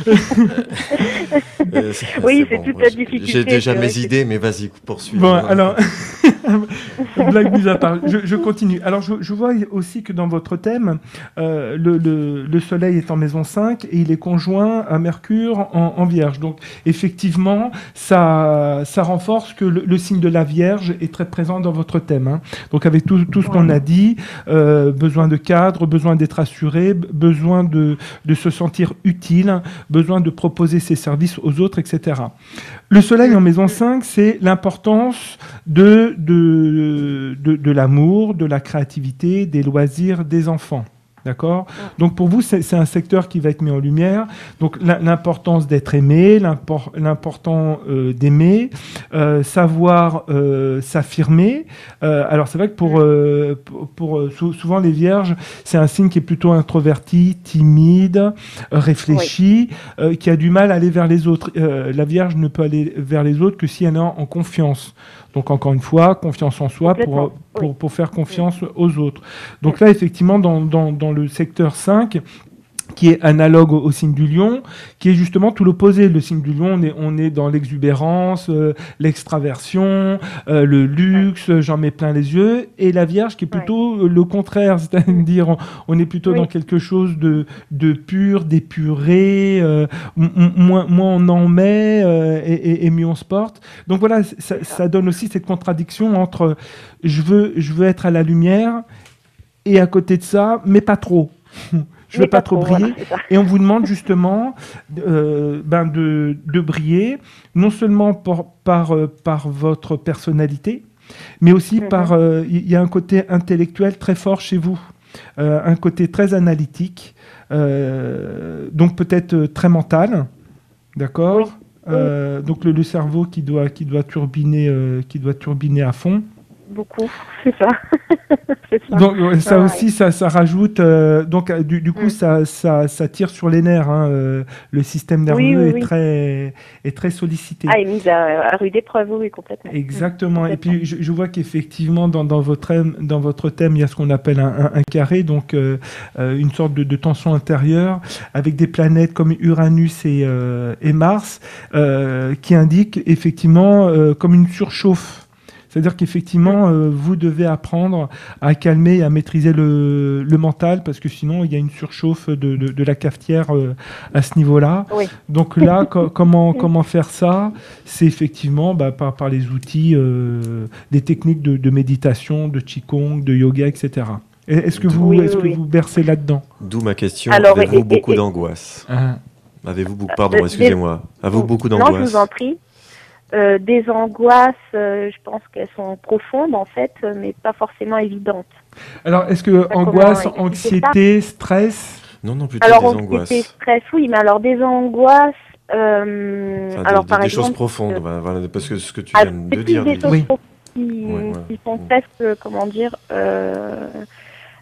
Oui, c'est toute la difficulté. J'ai déjà mes idées, mais vas-y, poursuis. Bon, alors, blague mise à part, je continue. Alors, je vois aussi que dans votre thème, le Soleil est en maison 5 et il est conjoint à Mercure en Vierge. Donc, effectivement, ça renforce que le signe de la Vierge est très présent dans votre thème. Hein. Donc, avec tout ce qu'on a dit, besoin de cadre, besoin d'être assuré, besoin de se sentir utile, besoin de proposer ses services aux autres, etc. Le Soleil en maison 5, c'est l'importance de l'amour, de la créativité, des loisirs des enfants. D'accord ? Donc pour vous, c'est un secteur qui va être mis en lumière. Donc l'importance d'être aimé, l'important d'aimer, savoir s'affirmer. Alors c'est vrai que pour souvent les vierges, c'est un signe qui est plutôt introverti, timide, réfléchi, qui a du mal à aller vers les autres. La vierge ne peut aller vers les autres que si elle est en confiance. Donc encore une fois, confiance en soi pour faire confiance aux autres. Donc là, effectivement, dans le secteur 5, qui est analogue au signe du lion, qui est justement tout l'opposé. Le signe du lion, on est dans l'exubérance, l'extraversion, le luxe, j'en mets plein les yeux, et la Vierge qui est plutôt le contraire, c'est-à-dire on est plutôt dans quelque chose de pur, d'épuré, moins on en met et mieux on se porte. Donc voilà, ça donne aussi cette contradiction entre je veux être à la lumière et à côté de ça, mais pas trop. Je ne veux pas trop briller. Voilà, et on vous demande justement de briller, non seulement par votre personnalité, mais aussi il y a un côté intellectuel très fort chez vous, un côté très analytique, donc peut-être très mental, d'accord ? Donc le cerveau qui doit turbiner à fond. Beaucoup, c'est ça. Donc ça aussi, ça rajoute. Donc du coup, ça tire sur les nerfs. Hein, le système nerveux est très sollicité. Ah, il est mis à rude épreuve, oui, complètement. Exactement. Et puis je vois qu'effectivement dans votre thème, il y a ce qu'on appelle un carré, donc une sorte de tension intérieure avec des planètes comme Uranus et Mars qui indiquent effectivement comme une surchauffe. C'est-à-dire qu'effectivement, vous devez apprendre à calmer et à maîtriser le mental, parce que sinon, il y a une surchauffe de la cafetière à ce niveau-là. Oui. Donc là, comment faire ça ? C'est effectivement par les outils, des techniques de méditation, de qigong, de yoga, etc. Est-ce que vous bercez là-dedans ? D'où ma question, avez-vous beaucoup d'angoisse ? Avez-vous beaucoup... Pardon, excusez-moi. Avez-vous beaucoup d'angoisse ? Non, je vous en prie. Des angoisses, je pense qu'elles sont profondes en fait, mais pas forcément évidentes. Alors, est-ce que angoisse, anxiété, stress ? Non, plutôt alors, des angoisses. Anxiété, stress, oui, mais alors des angoisses... alors, par exemple, choses profondes, voilà, parce que ce que tu viens de dire... Des choses qui sont presque, comment dire...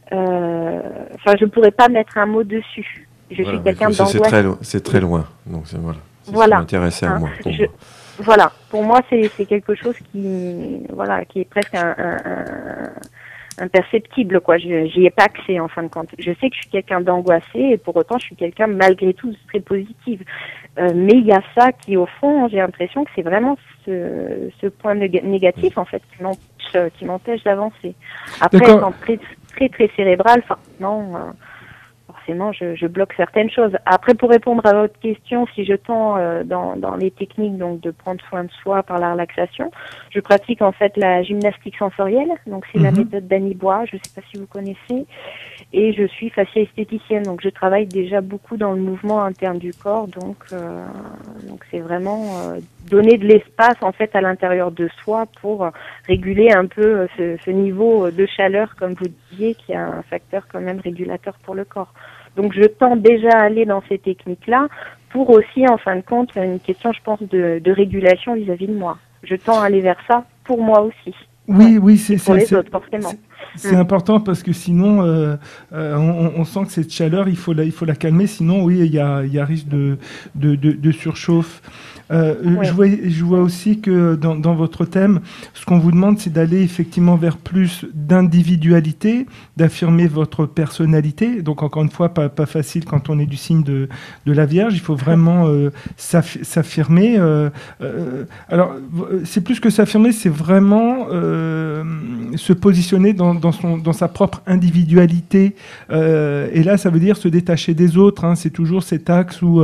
Enfin, je pourrais pas mettre un mot dessus. Je suis quelqu'un d'angoissé. C'est très loin. Donc voilà. C'est Voilà. ce qui m'intéressait à moi. Voilà. Pour moi, c'est quelque chose qui est presque imperceptible, quoi. J'y ai pas accès, en fin de compte. Je sais que je suis quelqu'un d'angoissé et pour autant, je suis quelqu'un, malgré tout, très positive. Mais il y a ça qui, au fond, j'ai l'impression que c'est vraiment ce point négatif, en fait, qui m'empêche d'avancer. Après, étant très, très, très cérébral, forcément, je bloque certaines choses. Après, pour répondre à votre question, si je tends dans les techniques donc de prendre soin de soi par la relaxation, je pratique en fait la gymnastique sensorielle. Donc, c'est la méthode d'Annie Bois. Je ne sais pas si vous connaissez. Et je suis fascia-esthéticienne. Donc, je travaille déjà beaucoup dans le mouvement interne du corps. Donc c'est vraiment donner de l'espace en fait à l'intérieur de soi pour réguler un peu ce niveau de chaleur, comme vous disiez, qui est un facteur quand même régulateur pour le corps. Donc je tends déjà à aller dans ces techniques-là pour aussi, en fin de compte, une question, je pense, de régulation vis-à-vis de moi. Je tends à aller vers ça pour moi aussi. Oui, pour les autres, forcément. C'est important parce que sinon, on sent que cette chaleur, il faut la calmer. Sinon, oui, il y a risque de surchauffe. Je vois aussi que dans votre thème, ce qu'on vous demande, c'est d'aller effectivement vers plus d'individualité, d'affirmer votre personnalité. Donc, encore une fois, pas facile quand on est du signe de la Vierge. Il faut vraiment s'affirmer. Alors, c'est plus que s'affirmer, c'est vraiment se positionner dans sa propre individualité. Et là, ça veut dire se détacher des autres. Hein. C'est toujours cet axe où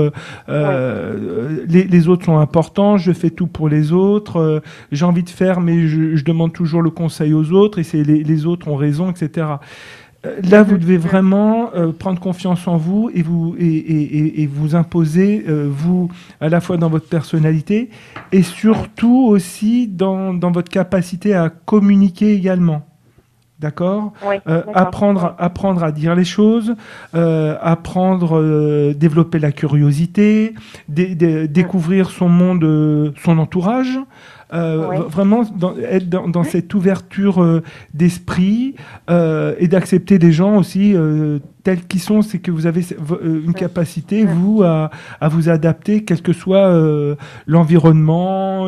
les autres sont importants, je fais tout pour les autres, j'ai envie de faire, mais je demande toujours le conseil aux autres, et c'est les autres ont raison, etc. Là, vous devez vraiment prendre confiance en vous et vous imposer, vous, à la fois dans votre personnalité et surtout aussi dans votre capacité à communiquer également. D'accord ? Oui, apprendre à dire les choses, développer la curiosité, découvrir son monde, son entourage. Vraiment être dans cette ouverture d'esprit et d'accepter les gens aussi tels qu'ils sont. C'est que vous avez une capacité, vous, à vous adapter, quel que soit l'environnement,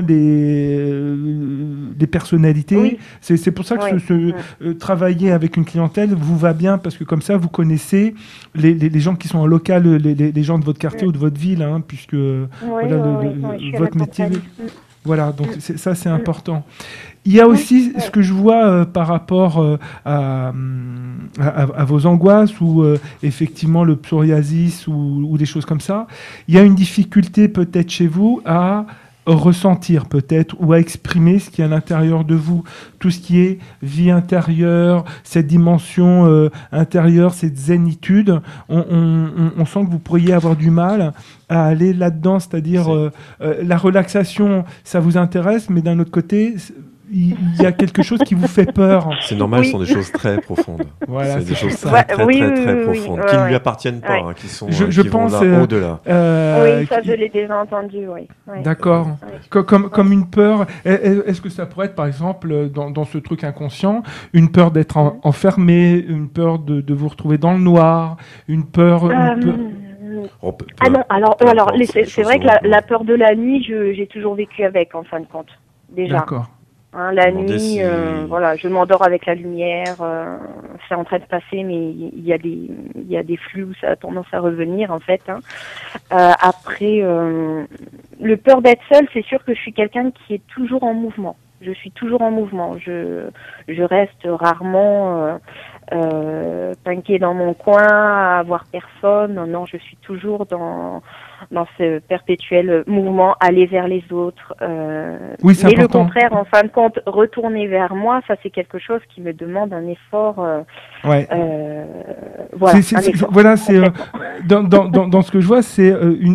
les personnalités. Oui. C'est pour ça que travailler avec une clientèle vous va bien, parce que comme ça, vous connaissez les gens qui sont en local, les gens de votre quartier ou de votre ville, hein, puisque votre métier... Voilà, donc ça c'est important. Il y a aussi ce que je vois par rapport à vos angoisses ou effectivement le psoriasis ou des choses comme ça. Il y a une difficulté peut-être chez vous à ressentir peut-être ou à exprimer ce qui est à l'intérieur de vous, tout ce qui est vie intérieure, cette dimension intérieure, cette zénitude. On sent que vous pourriez avoir du mal à aller là-dedans, c'est-à-dire la relaxation, ça vous intéresse, mais d'un autre côté, il y a quelque chose qui vous fait peur. C'est normal, ce sont des choses très profondes. Voilà, c'est des choses très profondes, qui ne lui appartiennent pas, hein, qui sont je qui pense, vont là, au-delà. Oui, ça je l'ai déjà entendu, oui. D'accord. Comme une peur. Est-ce que ça pourrait être, par exemple, dans ce truc inconscient, une peur d'être enfermé, une peur de vous retrouver dans le noir, une peur... non, alors c'est vrai que la peur de la nuit, j'ai toujours vécu avec, en fin de compte, déjà. D'accord. Hein, la nuit, voilà, je m'endors avec la lumière, c'est en train de passer, mais il y a des flux où ça a tendance à revenir, en fait. Hein. Après, le peur d'être seule, c'est sûr que je suis quelqu'un qui est toujours en mouvement. Je suis toujours en mouvement. Je reste rarement pinquée dans mon coin, à voir personne. Non, je suis toujours dans ce perpétuel mouvement, aller vers les autres. Oui, c'est mais important. Le contraire, en fin de compte, retourner vers moi, ça c'est quelque chose qui me demande un effort. Ouais. Voilà. Voilà, c'est dans ce que je vois, c'est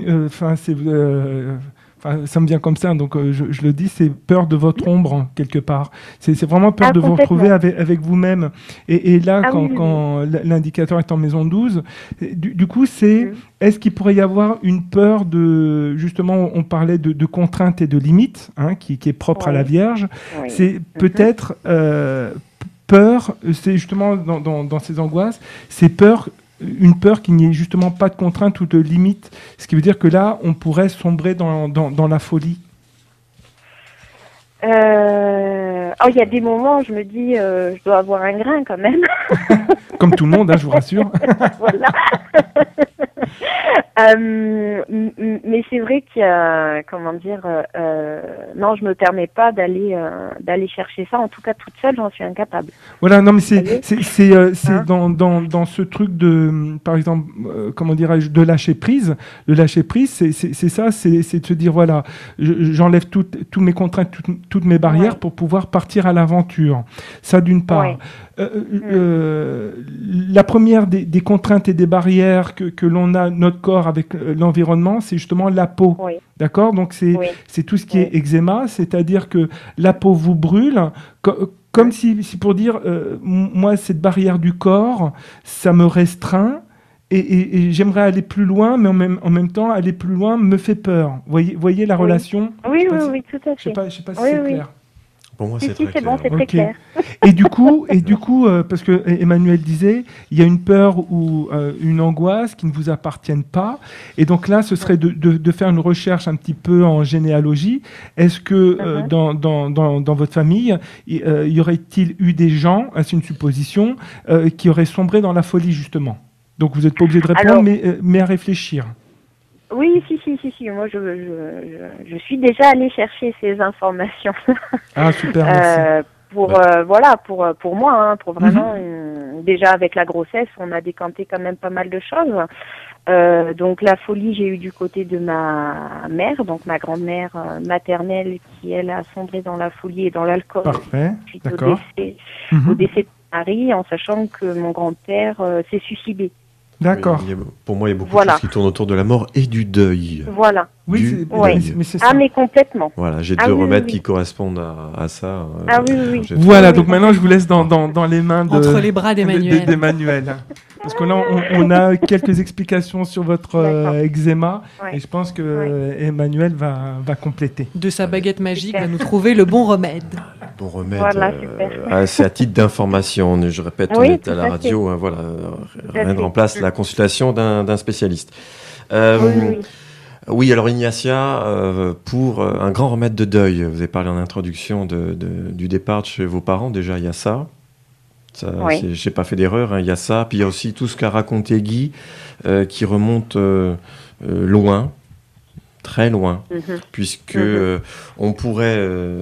ça me vient comme ça, donc je le dis, c'est peur de votre ombre, quelque part. C'est vraiment peur de vous retrouver avec vous-même. Et là, quand l'indicateur est en maison 12, du coup, est-ce qu'il pourrait y avoir une peur de... Justement, on parlait de contraintes et de limites, hein, qui est propre à la Vierge. C'est peut-être... peur, c'est justement dans ces angoisses, une peur qu'il n'y ait justement pas de contrainte ou de limite. Ce qui veut dire que là, on pourrait sombrer dans la folie. Il y a des moments où je me dis, je dois avoir un grain quand même. Comme tout le monde, je vous rassure. Voilà. Mais c'est vrai qu'il y a, comment dire, non, je me permets pas d'aller chercher ça. En tout cas, toute seule, j'en suis incapable. Voilà, non, mais c'est dans ce truc de, par exemple, comment dirais-je, de lâcher prise. Le lâcher prise, c'est ça, c'est de se dire, voilà, j'enlève toutes mes contraintes, toutes mes barrières pour pouvoir partir à l'aventure. Ça, d'une part. Ouais. La première des contraintes et des barrières que l'on a notre corps avec l'environnement, c'est justement la peau. Oui. D'accord ? Donc c'est tout ce qui est eczéma, c'est-à-dire que la peau vous brûle, comme si pour dire, moi, cette barrière du corps, ça me restreint. Et j'aimerais aller plus loin, mais en même temps, aller plus loin me fait peur. Voyez la relation ? Oui, tout à fait. Je sais pas si c'est clair. Pour moi, Si, c'est très c'est clair. bon, c'est très clair. Et du coup, parce que Emmanuel disait, il y a une peur ou une angoisse qui ne vous appartiennent pas. Et donc là, ce serait de faire une recherche un petit peu en généalogie. Est-ce que dans votre famille, y aurait-il eu des gens, c'est une supposition, qui auraient sombré dans la folie justement ? Donc vous n'êtes pas obligé de répondre, mais à réfléchir. Oui, si. Moi, je suis déjà allée chercher ces informations. Ah, super, merci. Pour moi, pour vraiment, déjà avec la grossesse, on a décanté quand même pas mal de choses. Donc la folie, j'ai eu du côté de ma mère, donc ma grand-mère maternelle, qui elle a sombré dans la folie et dans l'alcool. Parfait, Suite d'accord. au décès de mon mari, en sachant que mon grand-père s'est suicidé. D'accord. Pour moi, il y a beaucoup de choses qui tournent autour de la mort et du deuil. Voilà. Oui, mais c'est ça. Ah, mais complètement. Voilà, j'ai deux remèdes qui correspondent à ça. Oui. Voilà, donc maintenant je vous laisse dans les mains entre les bras d'Emmanuel. Parce que là, on a quelques explications sur votre eczéma et je pense que Emmanuel va compléter. De sa baguette magique, va nous trouver le bon remède. Bon remède, voilà, c'est à titre d'information. Je répète, on est à la radio. Voilà, rien ne remplace la consultation d'un spécialiste. Oui, alors Ignacia, pour un grand remède de deuil, vous avez parlé en introduction du départ de chez vos parents. Déjà, il y a ça. Je n'ai pas fait d'erreur, il y a ça. Puis il y a aussi tout ce qu'a raconté Guy, qui remonte loin. Très loin, puisque on pourrait.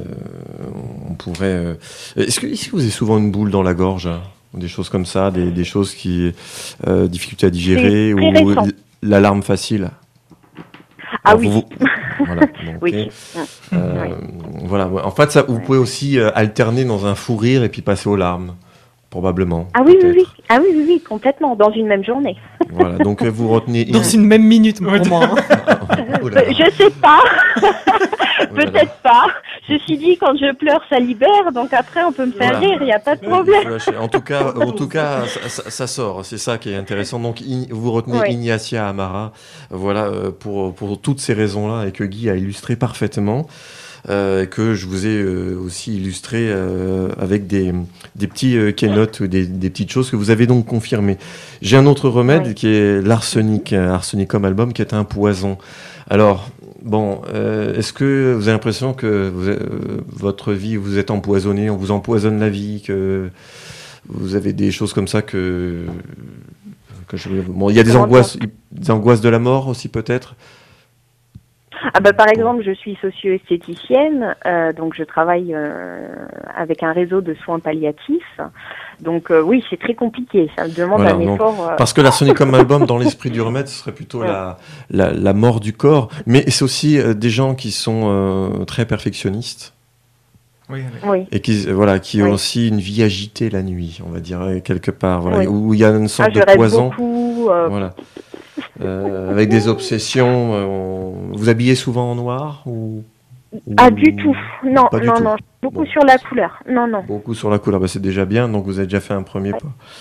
Est-ce que vous avez souvent une boule dans la gorge, des choses comme ça, des choses qui difficulté à digérer ou l'alarme facile? Alors, oui. Voilà. Donc, oui. Voilà. En fait, ça, vous pouvez aussi alterner dans un fou rire et puis passer aux larmes. Probablement. Ah oui, complètement, dans une même journée. Voilà, donc vous retenez... Dans une même minute, pour moi. Je sais pas. Peut-être pas. Ceci dit, quand je pleure, ça libère, donc après, on peut me faire rire, il n'y a pas de problème. En tout cas, ça sort, c'est ça qui est intéressant. Donc, vous retenez Ignacia Amara, voilà, pour toutes ces raisons-là, et que Guy a illustré parfaitement. Que je vous ai aussi illustré avec des petits keynotes ou des petites choses que vous avez donc confirmées. J'ai un autre remède qui est l'arsenic, Arsenicum album, qui est un poison. Alors, bon, est-ce que vous avez l'impression que votre vie, vous êtes empoisonné, on vous empoisonne la vie, que vous avez des choses comme ça bon, il y a des angoisses de la mort aussi peut-être? Par exemple, je suis socio-esthéticienne, donc je travaille avec un réseau de soins palliatifs. Donc oui, c'est très compliqué, ça me demande un effort. Parce que l'Arsenicum album, dans l'esprit du remède, ce serait plutôt la mort du corps. Mais c'est aussi des gens qui sont très perfectionnistes. Oui. Et qui ont aussi une vie agitée la nuit, on va dire, quelque part. Voilà, où il y a une sorte de poison. Beaucoup, voilà. Avec des obsessions. Vous habillez souvent en noir ou... Ah, du tout. Non. Beaucoup sur la couleur. Non. Beaucoup sur la couleur, c'est déjà bien, donc vous avez déjà fait un premier pas.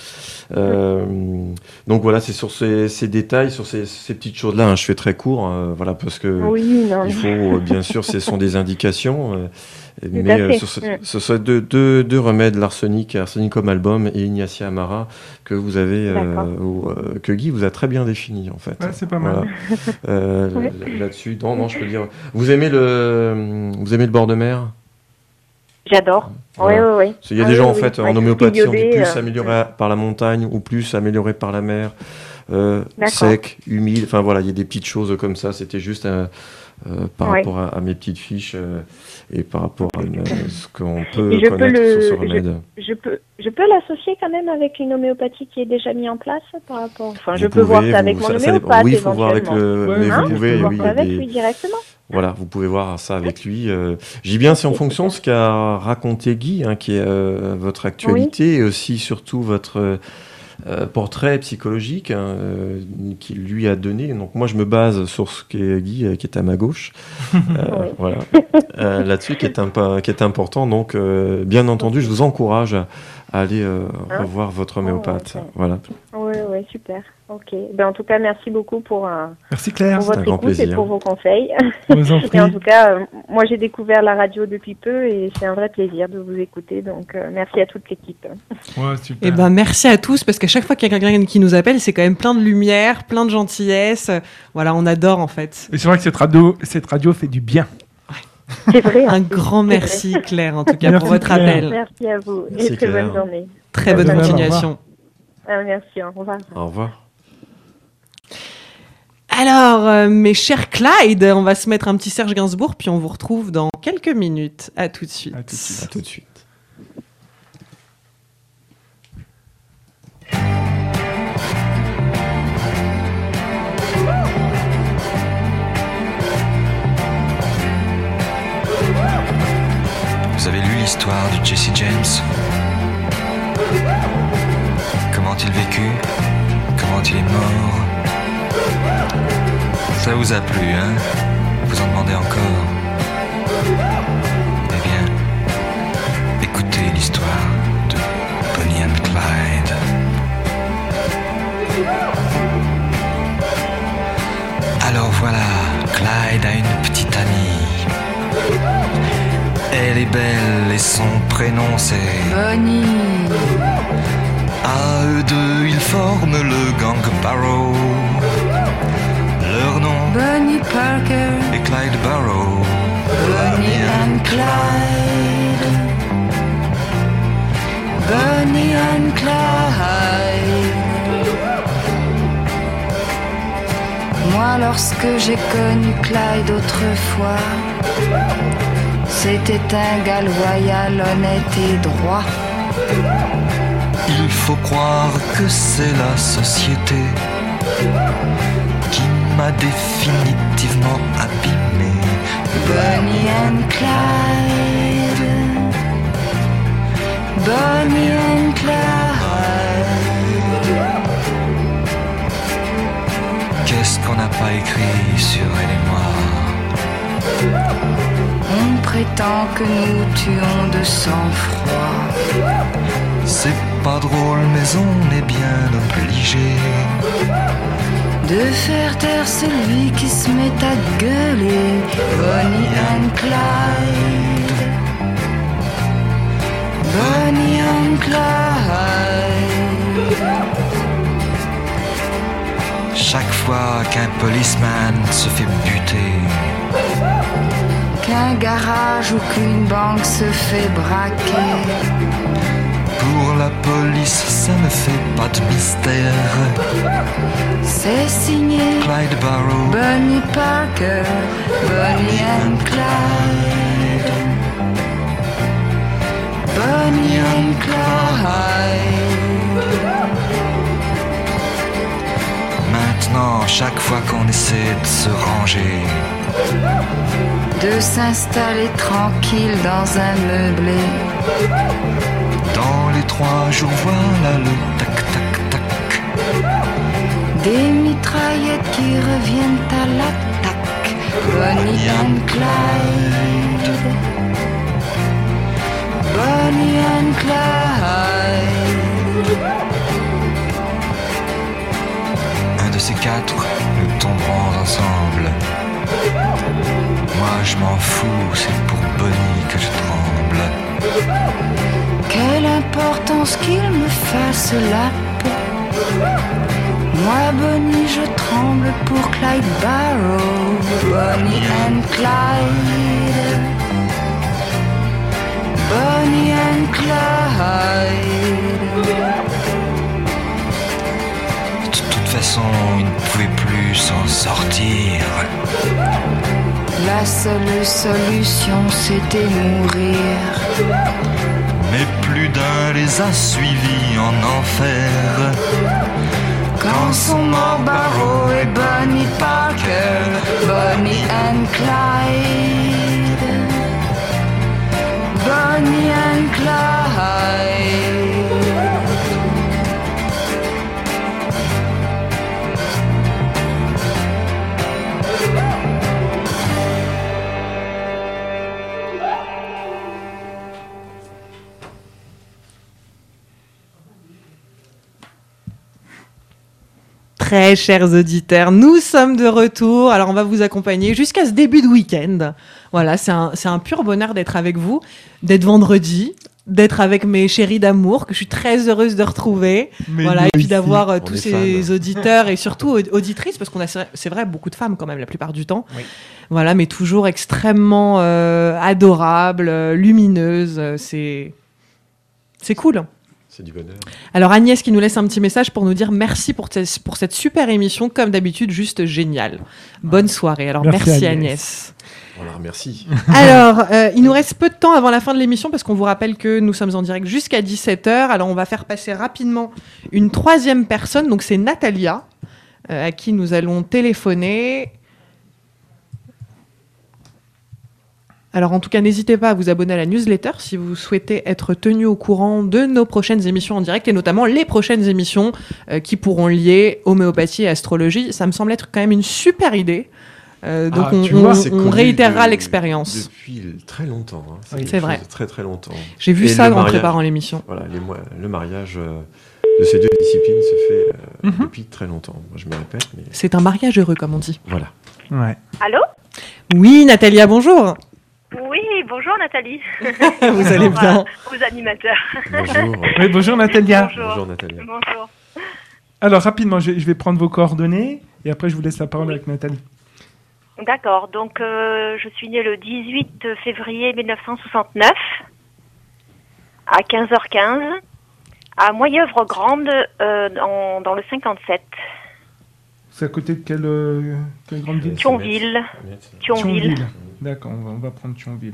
Donc voilà, c'est sur ces détails, sur ces petites choses-là. Je fais très court, voilà, parce que il faut, bien sûr, ce sont des indications. Mais ce sont deux remèdes, l'arsenic album et Ignacia Amara, que vous avez, que Guy vous a très bien défini, en fait. Ouais, c'est pas mal. Voilà. Là-dessus, non, je peux dire. Vous aimez le bord de mer? J'adore. Voilà. Oui. Il y a des gens, en fait, en homéopathie, on dit plus amélioré par la montagne ou plus amélioré par la mer, sec, humide. Enfin voilà, il y a des petites choses comme ça. C'était juste par rapport à mes petites fiches et par rapport à ce qu'on peut connaître sur ce remède. Je peux l'associer quand même avec une homéopathie qui est déjà mise en place par rapport. Enfin, je peux voir ça avec mon homéopathe. Oui, il faut voir avec le. Mais vous pouvez, voir ça avec lui directement. Voilà, vous pouvez voir ça avec lui. Je dis bien, c'est en fonction de ce qu'a raconté Guy, qui est votre actualité et aussi surtout votre portrait psychologique qu'il lui a donné. Donc moi, je me base sur ce qu'est Guy, qui est à ma gauche, voilà, là-dessus, qui est important. Donc, bien entendu, je vous encourage à aller revoir votre homéopathe. Voilà. Oui, super. Ok. En tout cas, merci beaucoup pour merci Claire, pour votre écoute plaisir. Et pour vos conseils. Et en tout cas, moi j'ai découvert la radio depuis peu et c'est un vrai plaisir de vous écouter. Donc merci à toute l'équipe. Ouais, super. Et merci à tous parce qu'à chaque fois qu'il y a quelqu'un qui nous appelle, c'est quand même plein de lumière, plein de gentillesse. Voilà, on adore en fait. Et c'est vrai que cette radio fait du bien. C'est vrai. Un grand merci Claire en tout cas pour votre appel. Merci à vous merci, et très bonne journée. Très bonne continuation. Merci, au revoir. Au revoir. Alors, mes chers Clyde, on va se mettre un petit Serge Gainsbourg, puis on vous retrouve dans quelques minutes. À tout de suite. À tout de suite. Vous avez lu l'histoire de Jesse James? Comment il vécut? Comment il est mort? Ça vous a plu, hein? Vous en demandez encore? Eh bien, écoutez l'histoire de Bonnie and Clyde. Alors voilà, Clyde a une petite amie. Elle est belle et son prénom c'est Bonnie. À eux deux, ils forment le gang Barrow. Leur nom Bonnie Parker et Clyde Barrow. Bonnie and Clyde. Bonnie and Clyde. Moi, lorsque j'ai connu Clyde autrefois, c'était un gars loyal, honnête et droit. Il faut croire que c'est la société qui m'a définitivement abîmé. Bonnie and Clyde. Bonnie and Clyde. Qu'est-ce qu'on n'a pas écrit sur elle et moi? On prétend que nous tuons de sang-froid. C'est pas drôle, mais on est bien obligé de faire taire celui qui se met à gueuler. Bonnie and Clyde. Bonnie and Clyde. Chaque fois qu'un policeman se fait buter, qu'un garage ou qu'une banque se fait braquer, pour la police ça ne fait pas de mystère. C'est signé Clyde Barrow, Bonnie Parker, Bonnie and Clyde. Bonnie and Clyde. Maintenant, chaque fois qu'on essaie de se ranger, de s'installer tranquille dans un meublé, dans les 3 jours, voilà le tac-tac-tac, des mitraillettes qui reviennent à l'attaque. Bonnie and Clyde. Bonnie and Clyde. ces quatre, nous tomberons ensemble. Moi je m'en fous, c'est pour Bonnie que je tremble. Quelle importance qu'il me fasse la peau. Moi, Bonnie, je tremble pour Clyde Barrow. Bonnie and Clyde. Bonnie and Clyde. De toute façon, ils ne pouvaient plus s'en sortir. La seule solution, c'était mourir. Mais plus d'un les a suivis en enfer. Quand sont morts Barrow et Bonnie Parker, Bonnie and Clyde, Bonnie and Clyde. Très chers auditeurs, nous sommes de retour. Alors on va vous accompagner jusqu'à ce début de week-end. Voilà, c'est un pur bonheur d'être avec vous, d'être vendredi, d'être avec mes chéris d'amour que je suis très heureuse de retrouver. Mais voilà, nous et puis aussi. d'avoir tous est ces fans. auditeurs et surtout auditrices, parce qu'on a, c'est vrai, beaucoup de femmes quand même la plupart du temps. Oui. Voilà, mais toujours extrêmement adorables, lumineuses. C'est cool. C'est du bonheur. Alors Agnès qui nous laisse un petit message pour nous dire merci pour cette super émission, comme d'habitude, juste génial. Bonne soirée. Alors Merci, merci Agnès. Agnès. Voilà, merci. Alors, il nous reste peu de temps avant la fin de l'émission parce qu'on vous rappelle que nous sommes en direct jusqu'à 17h. Alors on va faire passer rapidement une troisième personne, donc c'est Natalia, à qui nous allons téléphoner. Alors en tout cas, n'hésitez pas à vous abonner à la newsletter si vous souhaitez être tenu au courant de nos prochaines émissions en direct et notamment les prochaines émissions qui pourront lier homéopathie et astrologie. Ça me semble être quand même une super idée. Donc tu vois, C'est on connu réitérera l'expérience. Depuis très longtemps. Hein. Oui. quelque C'est vrai. chose de très très longtemps. J'ai vu Et ça le en mariage. préparant l'émission. Voilà, le mariage de ces deux disciplines se fait depuis très longtemps. Moi, je me répète, mais C'est un mariage heureux, comme on dit. voilà. Ouais. Allô? Oui, Natalia, bonjour. Oui, bonjour Nathalie. Vous allez bien? Aux animateurs. Bonjour. Oui, bonjour Natalia. Bonjour Nathalie. Bonjour. Alors rapidement, je vais prendre vos coordonnées et après je vous laisse la parole avec Nathalie. D'accord, donc je suis née le 18 février 1969 à 15h15 à Moyeuvre-Grande dans le 57. C'est à côté de quelle grande ville? Thionville. Thionville. D'accord, on va prendre Thionville.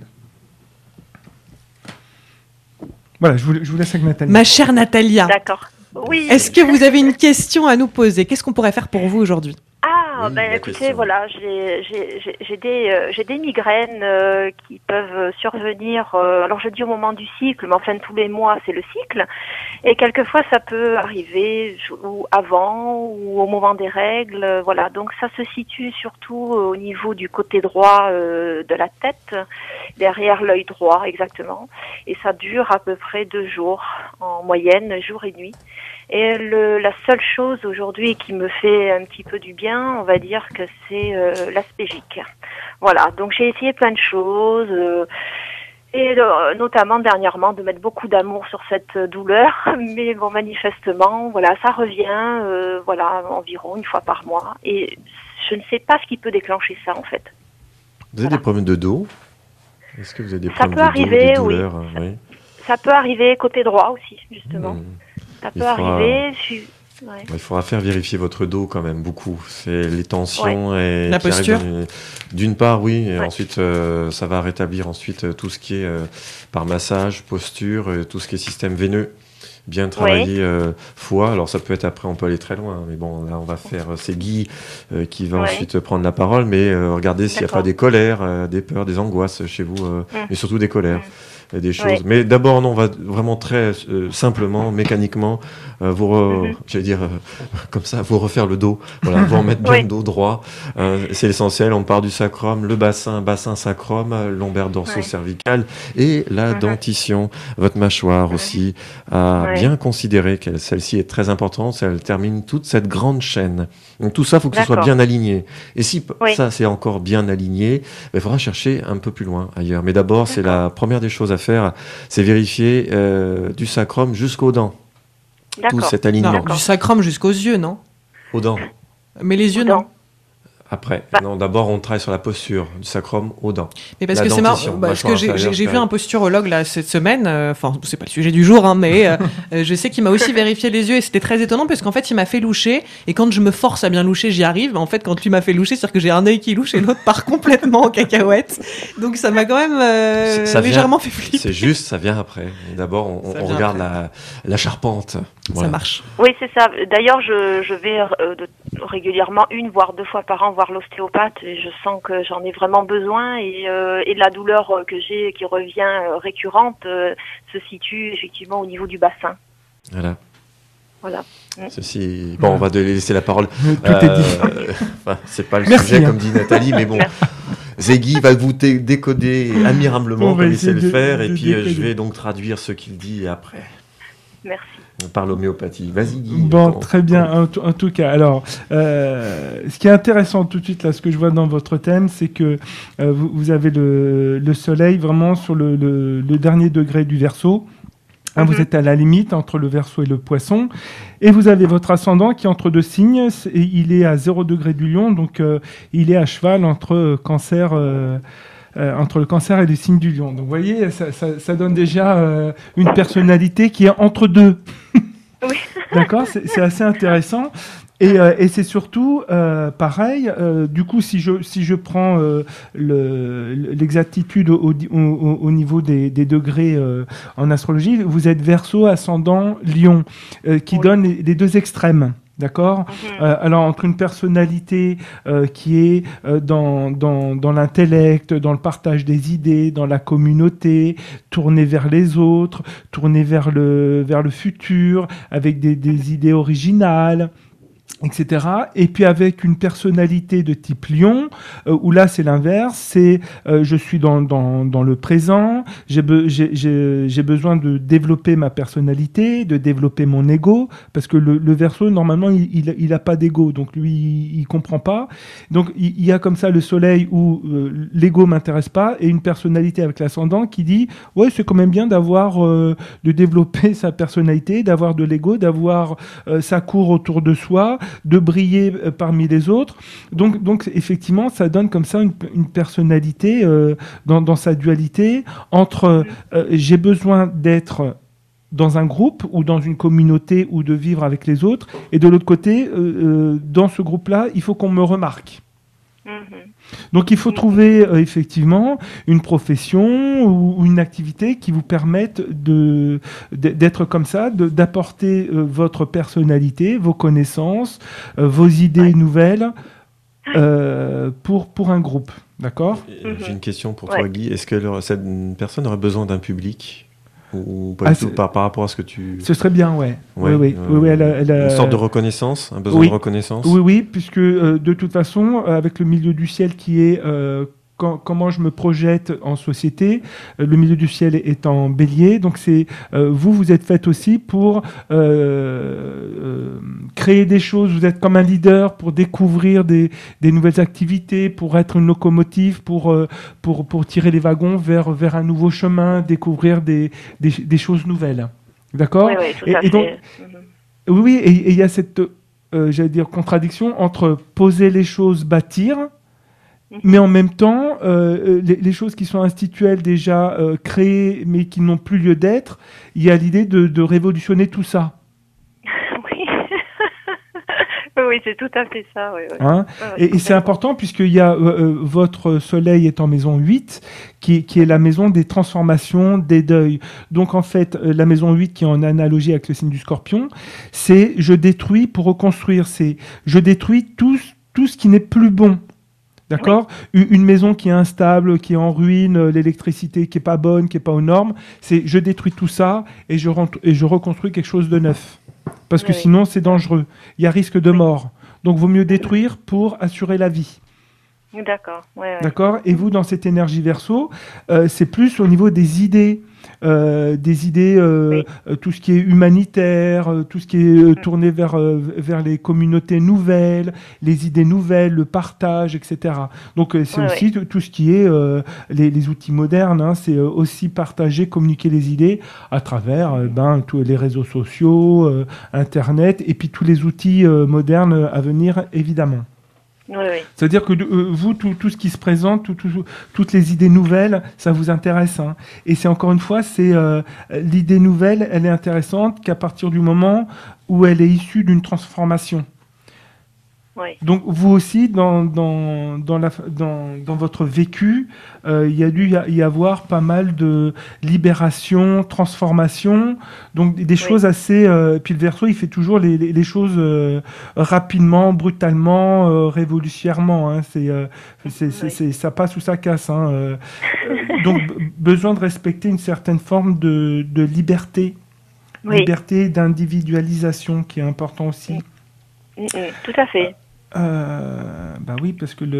Voilà, je vous laisse avec Nathalie. Ma chère Natalia, D'accord. Oui. est-ce que vous avez une question à nous poser? Qu'est-ce qu'on pourrait faire pour vous aujourd'hui? Ah, Oui, ben la écoutez, question. voilà, j'ai des migraines qui peuvent survenir. Alors je dis au moment du cycle, mais enfin tous les mois c'est le cycle. Et quelquefois ça peut arriver ou avant ou au moment des règles. Voilà, donc ça se situe surtout au niveau du côté droit de la tête, derrière l'œil droit exactement. Et ça dure à peu près 2 jours en moyenne, jour et nuit. Et la seule chose aujourd'hui qui me fait un petit peu du bien, on va dire que c'est l'aspégique. Voilà, donc j'ai essayé plein de choses, et notamment dernièrement de mettre beaucoup d'amour sur cette douleur, mais bon, manifestement, voilà, ça revient, voilà, environ 1 fois par mois, et je ne sais pas ce qui peut déclencher ça en fait. Vous avez des problèmes de dos? Est-ce que vous avez des Ça problèmes peut de arriver, dos, des oui. douleurs? Oui. Ça peut arriver côté droit aussi, justement. Ça Il peut faudra- arriver. Ouais. Il faudra faire vérifier votre dos quand même beaucoup. C'est les tensions et La qui arrivent posture. d'une part, oui, et Ouais. ensuite ça va rétablir ensuite tout ce qui est par massage, posture, tout ce qui est système veineux. Bien travailler foie. Alors ça peut être après, on peut aller très loin, mais bon, là on va faire c'est Guy qui va Ouais. ensuite prendre la parole, mais regardez s'il n'y a D'accord. pas des colères, des peurs, des angoisses chez vous, mais surtout des colères. des choses. Mais d'abord, non, on va vraiment très simplement, mécaniquement, j'allais dire comme ça, vous refaire le dos. Voilà, vous remettre bien le dos droit. C'est l'essentiel. On part du sacrum, le bassin sacrum, lombaire dorso-cervical et la dentition. Votre mâchoire aussi, à bien considérer que celle-ci est très importante. Elle termine toute cette grande chaîne. Donc tout ça, il faut que ce soit bien aligné. Et si ça, c'est encore bien aligné, il faudra chercher un peu plus loin ailleurs. Mais d'abord, c'est la première des choses à faire, c'est vérifier du sacrum jusqu'aux dents. Tout cet alignement. Non, du sacrum jusqu'aux yeux, non ? Aux dents. Mais les yeux, non. Après, non, d'abord on travaille sur la posture du sacrum aux dents. Mais parce que c'est marrant, parce que j'ai vu un posturologue là cette semaine. Enfin, c'est pas le sujet du jour, hein, mais je sais qu'il m'a aussi vérifié les yeux et c'était très étonnant parce qu'en fait il m'a fait loucher et quand je me force à bien loucher, j'y arrive. Mais en fait, quand tu m'as fait loucher, c'est-à-dire que j'ai un œil qui louche et l'autre part complètement en cacahuète. Donc ça m'a quand même légèrement fait flipper. C'est juste, ça vient après. Et d'abord, on regarde la charpente. Voilà. Ça marche. Oui, c'est ça. D'ailleurs, je vais régulièrement 1 voire 2 fois par an voir l'ostéopathe et je sens que j'en ai vraiment besoin et la douleur que j'ai qui revient récurrente se situe effectivement au niveau du bassin. Voilà. Ceci. Bon, on va laisser la parole. Tout est dit. C'est pas le sujet comme dit Nathalie, mais bon. Zeggy va vous décoder admirablement comme il sait le faire et puis je vais donc traduire ce qu'il dit après. Merci. On parle homéopathie. Vas-y, Guy. Bon, très bien. En tout cas, alors, ce qui est intéressant tout de suite, là, ce que je vois dans votre thème, c'est que vous avez le soleil vraiment sur le dernier degré du Verseau. Vous êtes à la limite entre le Verseau et le Poisson. Et vous avez votre ascendant qui est entre 2 signes. Il est à 0 degré du Lion, donc il est à cheval entre le cancer et les signes du lion. Donc vous voyez, ça donne déjà une personnalité qui est entre deux. Oui. D'accord, c'est assez intéressant. Et c'est surtout pareil. Du coup, si je prends l'exactitude au niveau des degrés en astrologie, vous êtes Verseau, ascendant, Lion, qui donne les 2 extrêmes. D'accord. Alors entre une personnalité qui est dans l'intellect, dans le partage des idées, dans la communauté, tournée vers les autres, tournée vers le futur, avec des idées originales, etc. Et puis avec une personnalité de type Lion, où là c'est l'inverse, c'est je suis dans le présent, j'ai besoin de développer ma personnalité, de développer mon ego, parce que le Verseau normalement il a pas d'ego, donc lui il comprend pas. Donc il y a comme ça le soleil où l'ego m'intéresse pas, et une personnalité avec l'ascendant qui dit ouais, c'est quand même bien d'avoir de développer sa personnalité, d'avoir de l'ego, d'avoir sa cour autour de soi, de briller parmi les autres. Donc effectivement, ça donne comme ça une personnalité dans sa dualité entre j'ai besoin d'être dans un groupe ou dans une communauté ou de vivre avec les autres, et de l'autre côté, dans ce groupe-là, il faut qu'on me remarque. Donc il faut trouver effectivement une profession ou une activité qui vous permette d'être comme ça, d'apporter votre personnalité, vos connaissances, vos idées nouvelles pour un groupe. D'accord ? J'ai une question pour toi, Guy. Est-ce que cette personne aurait besoin d'un public ou pas du tout par rapport à ce que tu... Ce serait bien, ouais. Oui, elle a... Une sorte de reconnaissance, un besoin de reconnaissance. Oui, puisque de toute façon, avec le milieu du ciel qui est... comment je me projette en société, le milieu du ciel est en Bélier, donc c'est vous êtes faite aussi pour créer des choses, vous êtes comme un leader pour découvrir des nouvelles activités, pour être une locomotive, pour tirer les wagons vers un nouveau chemin, découvrir des choses nouvelles. D'accord ? Oui, tout à fait. Donc, oui, et il y a cette, j'allais dire, contradiction entre poser les choses, bâtir, mais en même temps, les choses qui sont instituelles déjà créées, mais qui n'ont plus lieu d'être, il y a l'idée de révolutionner tout ça. Oui, c'est tout à fait ça. Oui. Hein ? Et c'est important puisqu'il y a votre soleil est en maison 8, qui est la maison des transformations, des deuils. Donc en fait, la maison 8 qui est en analogie avec le signe du Scorpion, c'est je détruis pour reconstruire. C'est je détruis tout ce qui n'est plus bon. D'accord ? Une maison qui est instable, qui est en ruine, l'électricité qui est pas bonne, qui est pas aux normes, c'est je détruis tout ça et je reconstruis quelque chose de neuf. Parce que sinon, c'est dangereux. Il y a risque de mort. Donc, vaut mieux détruire pour assurer la vie. D'accord. Ouais. D'accord ? Et vous, dans cette énergie Verseau, c'est plus au niveau des idées. Tout ce qui est humanitaire, tout ce qui est tourné vers les communautés nouvelles, les idées nouvelles, le partage, etc. Donc c'est aussi tout ce qui est les outils modernes, hein, c'est aussi partager, communiquer les idées à travers tous les réseaux sociaux, Internet, et puis tous les outils modernes à venir, évidemment. Oui. C'est-à-dire que vous, tout ce qui se présente, toutes les idées nouvelles, ça vous intéresse. Hein. Et c'est encore une fois, l'idée nouvelle, elle est intéressante qu'à partir du moment où elle est issue d'une transformation. Oui. Donc vous aussi, dans votre vécu, il y a dû y avoir pas mal de libération, transformation, donc des choses assez... puis le Verseau, il fait toujours les choses rapidement, brutalement, révolutionnairement. Hein, ça passe ou ça casse. Hein, donc besoin de respecter une certaine forme de liberté, liberté d'individualisation qui est important aussi. Tout à fait. Oui, parce que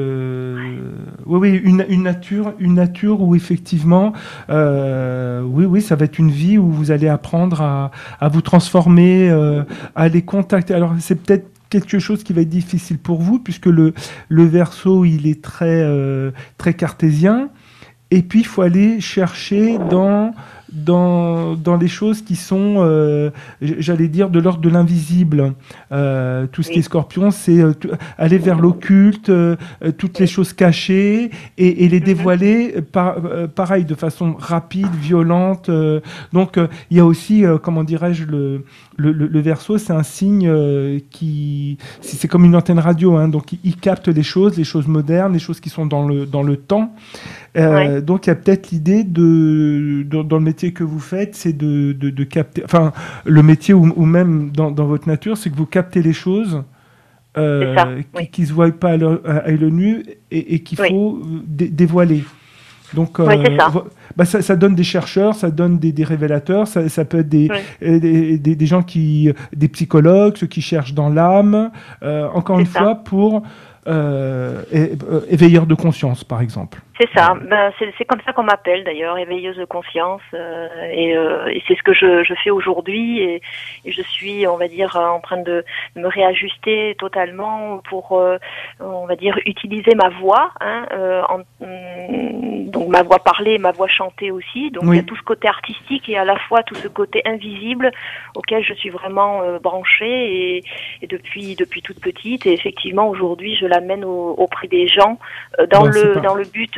une nature où effectivement, ça va être une vie où vous allez apprendre à vous transformer, à les contacter. Alors c'est peut-être quelque chose qui va être difficile pour vous puisque le Verseau il est très très cartésien, et puis il faut aller chercher dans les choses qui sont, j'allais dire, de l'ordre de l'invisible. Tout ce qui est Scorpion, c'est aller vers l'occulte, toutes les choses cachées, et les dévoiler, pareil, de façon rapide, violente. Donc, il y a aussi, comment dirais-je, le Verseau, c'est un signe c'est comme une antenne radio, hein, donc il capte les choses modernes, les choses qui sont dans le temps. Donc il y a peut-être l'idée dans le métier que vous faites, c'est de capter, enfin le métier ou même dans votre nature, c'est que vous captez les choses qui se voient pas à l'œil nu et qu'il faut dévoiler. Donc ça donne des chercheurs, ça donne des révélateurs, ça peut être des gens des psychologues, ceux qui cherchent dans l'âme, encore une fois pour éveilleurs de conscience, par exemple. C'est ça. C'est comme ça qu'on m'appelle d'ailleurs, éveilleuse de conscience. Et c'est ce que je fais aujourd'hui. Et je suis, on va dire, en train de me réajuster totalement pour, on va dire, utiliser ma voix. Hein, donc ma voix parlée, ma voix chantée aussi. Donc il y a tout ce côté artistique et à la fois tout ce côté invisible auquel je suis vraiment branchée et depuis toute petite. Et effectivement, aujourd'hui, je l'amène auprès des gens dans le but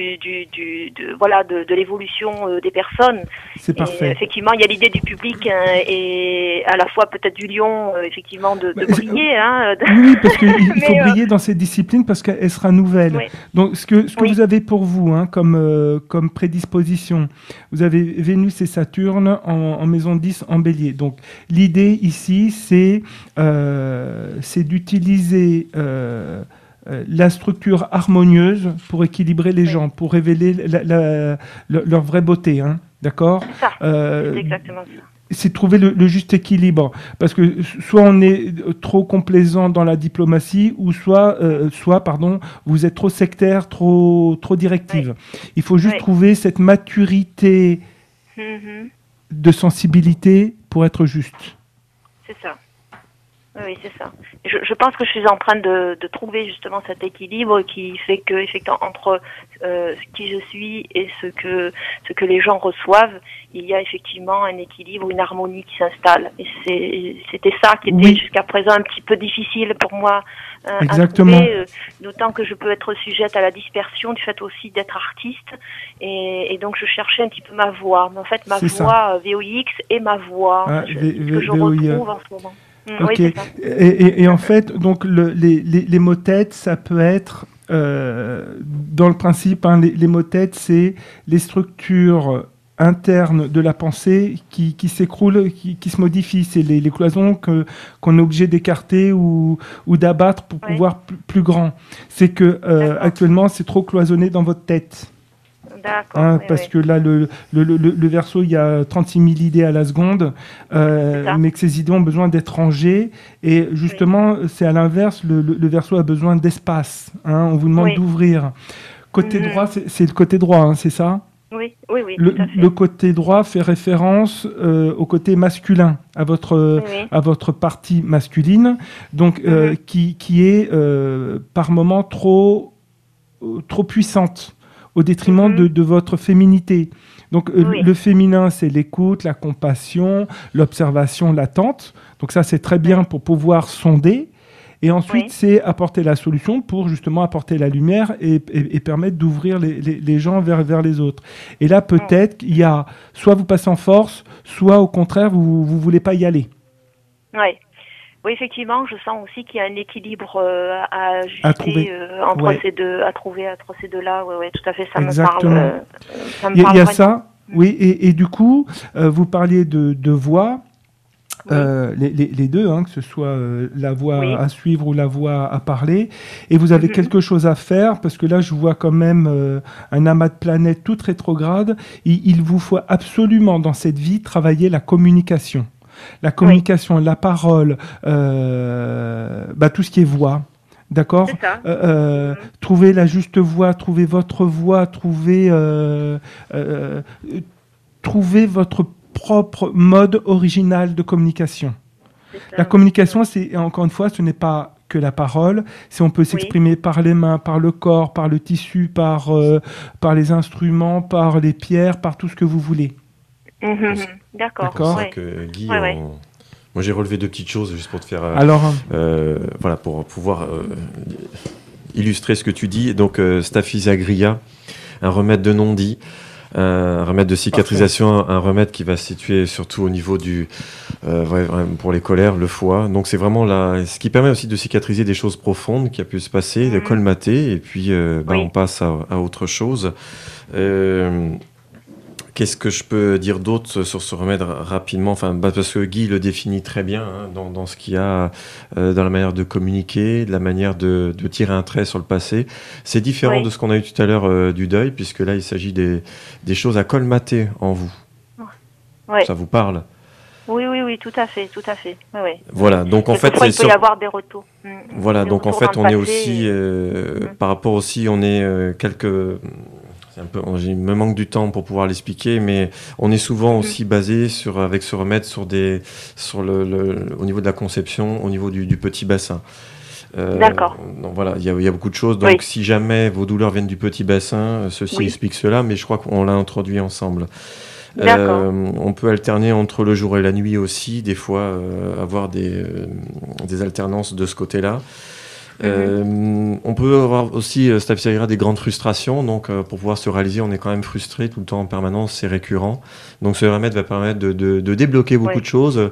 de l'évolution des personnes. C'est parfait. Effectivement, il y a l'idée du public et à la fois peut-être du lion, effectivement, de briller. Oui, parce qu'il faut briller dans cette discipline parce qu'elle sera nouvelle. Oui. Donc, ce que vous avez pour vous comme prédisposition, vous avez Vénus et Saturne en maison 10 en Bélier. Donc, l'idée ici, c'est d'utiliser la structure harmonieuse pour équilibrer les gens, pour révéler leur vraie beauté, hein, d'accord ? C'est exactement ça. C'est trouver le juste équilibre, parce que soit on est trop complaisant dans la diplomatie, ou soit vous êtes trop sectaire, trop directive. Il faut juste trouver cette maturité de sensibilité pour être juste. C'est ça. Oui, c'est ça. Je pense que je suis en train de trouver justement cet équilibre qui fait que, effectivement, entre qui je suis et ce que les gens reçoivent, il y a effectivement un équilibre, une harmonie qui s'installe. Et c'était ça qui était jusqu'à présent un petit peu difficile pour moi à trouver, d'autant que je peux être sujette à la dispersion du fait aussi d'être artiste. Et donc je cherchais un petit peu ma voix. Mais en fait, ma voix VOIX est ma voix, ce que je retrouve en ce moment. Ok. Oui, et en fait, donc les mots-têtes, ça peut être dans le principe, hein, les mots-têtes, c'est les structures internes de la pensée qui s'écroulent, qui se modifient. C'est les cloisons qu'on est obligé d'écarter ou d'abattre pour pouvoir plus grand. C'est que actuellement, c'est trop cloisonné dans votre tête. D'accord. Parce que là, le Verseau, il y a 36 000 idées à la seconde, mais que ces idées ont besoin d'être rangées. Et justement, c'est à l'inverse, le Verseau a besoin d'espace. On vous demande d'ouvrir. Côté droit, c'est le côté droit, c'est ça ? Oui, le, tout à fait. Le côté droit fait référence au côté masculin, à votre partie masculine, donc qui est par moments trop puissante, au détriment de votre féminité. Donc le féminin, c'est l'écoute, la compassion, l'observation, l'attente. Donc ça, c'est très bien pour pouvoir sonder. Et ensuite, c'est apporter la solution pour justement apporter la lumière et permettre d'ouvrir les gens vers les autres. Et là, peut-être qu'il y a soit vous passez en force, soit au contraire, vous ne voulez pas y aller. Oui, effectivement, je sens aussi qu'il y a un équilibre à ajuster entre ces deux-là. Oui, tout à fait, ça Exactement. me parle. Il y a ça, oui, et du coup, vous parliez de voix. Les deux, que ce soit la voix à suivre ou la voix à parler. Et vous avez quelque chose à faire, parce que là, je vois quand même un amas de planètes toutes rétrogrades. Il vous faut absolument, dans cette vie, travailler la communication. La communication, la parole, tout ce qui est voix. D'accord ? Trouver la juste voix, trouver votre voix, trouver votre propre mode original de communication. La communication, c'est, encore une fois, ce n'est pas que la parole, c'est on peut s'exprimer par les mains, par le corps, par le tissu, par les instruments, par les pierres, par tout ce que vous voulez. D'accord. C'est ça que Guy, moi j'ai relevé deux petites choses juste pour te faire... pour pouvoir illustrer ce que tu dis. Donc, Staphysagria, un remède de non-dit, un remède de cicatrisation, un remède qui va se situer surtout au niveau du pour les colères, le foie. Donc c'est vraiment ce qui permet aussi de cicatriser des choses profondes qui a pu se passer, de colmater, et puis on passe à autre chose. Qu'est-ce que je peux dire d'autre sur ce remède rapidement, parce que Guy le définit très bien dans ce qu'il y a dans la manière de communiquer, de la manière de tirer un trait sur le passé. C'est différent de ce qu'on a eu tout à l'heure du deuil, puisque là il s'agit des choses à colmater en vous. Ça vous parle ? Oui, tout à fait. Oui. Voilà, donc en fait, il peut y avoir des retours. Voilà, donc en fait, on est aussi par rapport aussi, on est quelques. Il me manque du temps pour pouvoir l'expliquer, mais on est souvent aussi basé avec ce remède au niveau de la conception, au niveau du petit bassin. D'accord. Donc voilà, il y a beaucoup de choses. Donc si jamais vos douleurs viennent du petit bassin, ceci explique cela, mais je crois qu'on l'a introduit ensemble. On peut alterner entre le jour et la nuit aussi, des fois avoir des alternances de ce côté-là. On peut avoir aussi, Staphysagria, des grandes frustrations, donc pour pouvoir se réaliser, on est quand même frustré tout le temps en permanence, c'est récurrent. Donc ce remède va permettre de débloquer beaucoup de choses,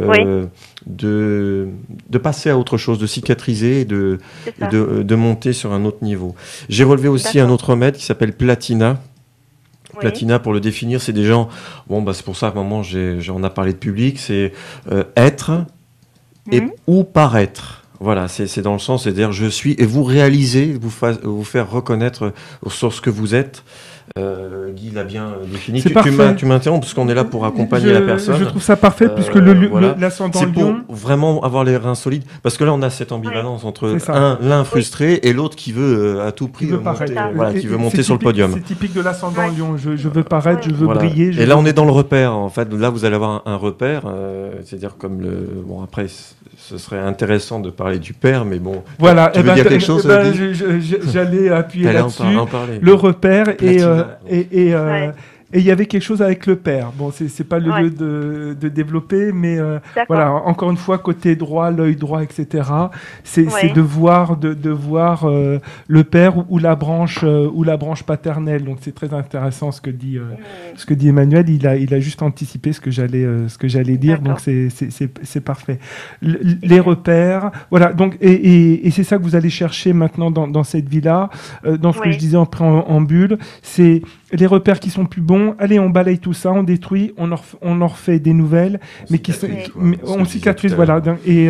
de passer à autre chose, de cicatriser, de monter sur un autre niveau. J'ai relevé aussi un autre remède qui s'appelle Platina. Platina, pour le définir, c'est des gens, c'est pour ça qu'à un moment on a parlé de public, c'est être ou paraître. Voilà, c'est dans le sens, c'est-à-dire je suis, et vous réalisez, vous faire reconnaître sur ce que vous êtes. Guy l'a bien défini. Tu m'interromps parce qu'on est là pour accompagner la personne. Je trouve ça parfait puisque l'ascendant Lion... C'est pour vraiment avoir les reins solides. Parce que là, on a cette ambivalence entre l'un frustré et l'autre qui veut à tout prix monter, qui veut monter sur le podium. C'est typique de l'ascendant Lion. Je veux paraître, je veux briller. Et là, on est dans le repère. En fait, là, vous allez avoir un repère. C'est-à-dire comme après, ce serait intéressant de parler du père, mais bon. Voilà. Tu veux dire quelque chose j'allais appuyer là-dessus. Le repère et il y avait quelque chose avec le père. Bon, c'est pas le lieu de développer, mais voilà. Encore une fois, côté droit, l'œil droit, etc. C'est de voir le père ou la branche paternelle. Donc c'est très intéressant ce que dit Emmanuel. Il a juste anticipé ce que j'allais dire. Donc c'est parfait. Les repères, voilà. Donc et c'est ça que vous allez chercher maintenant dans cette vie-là. Dans ce que je disais en préambule, c'est les repères qui sont plus bons. bon, allez, on balaye tout ça, on détruit, on en refait des nouvelles, on cicatrise, voilà.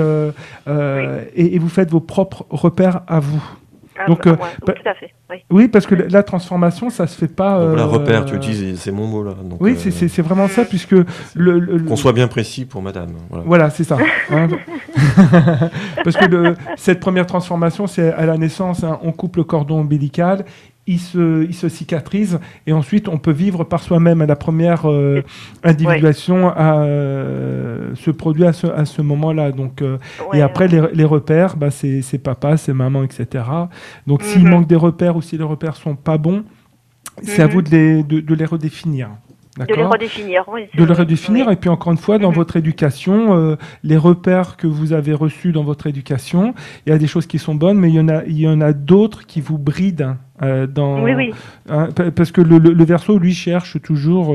Et vous faites vos propres repères à vous. Donc, tout à fait. Oui, parce que la transformation, ça se fait pas. Donc là, repère, tu utilises ces mots là. Donc, oui, c'est vraiment ça, puisque qu'on soit bien précis pour madame. Voilà, c'est ça. Hein. Parce que cette première transformation, c'est à la naissance, hein, on coupe le cordon ombilical. Il se cicatrise et ensuite on peut vivre par soi-même. La première individuation se produit à ce moment-là. Donc, et après les repères, c'est papa, c'est maman, etc. Donc s'il manque des repères ou si les repères sont pas bons, c'est à vous de les redéfinir. D'accord. De les redéfinir, oui. De les redéfinir, et puis encore une fois, dans votre éducation, les repères que vous avez reçus dans votre éducation, il y a des choses qui sont bonnes, mais il y en a d'autres qui vous brident. Parce que le Verseau, lui, cherche toujours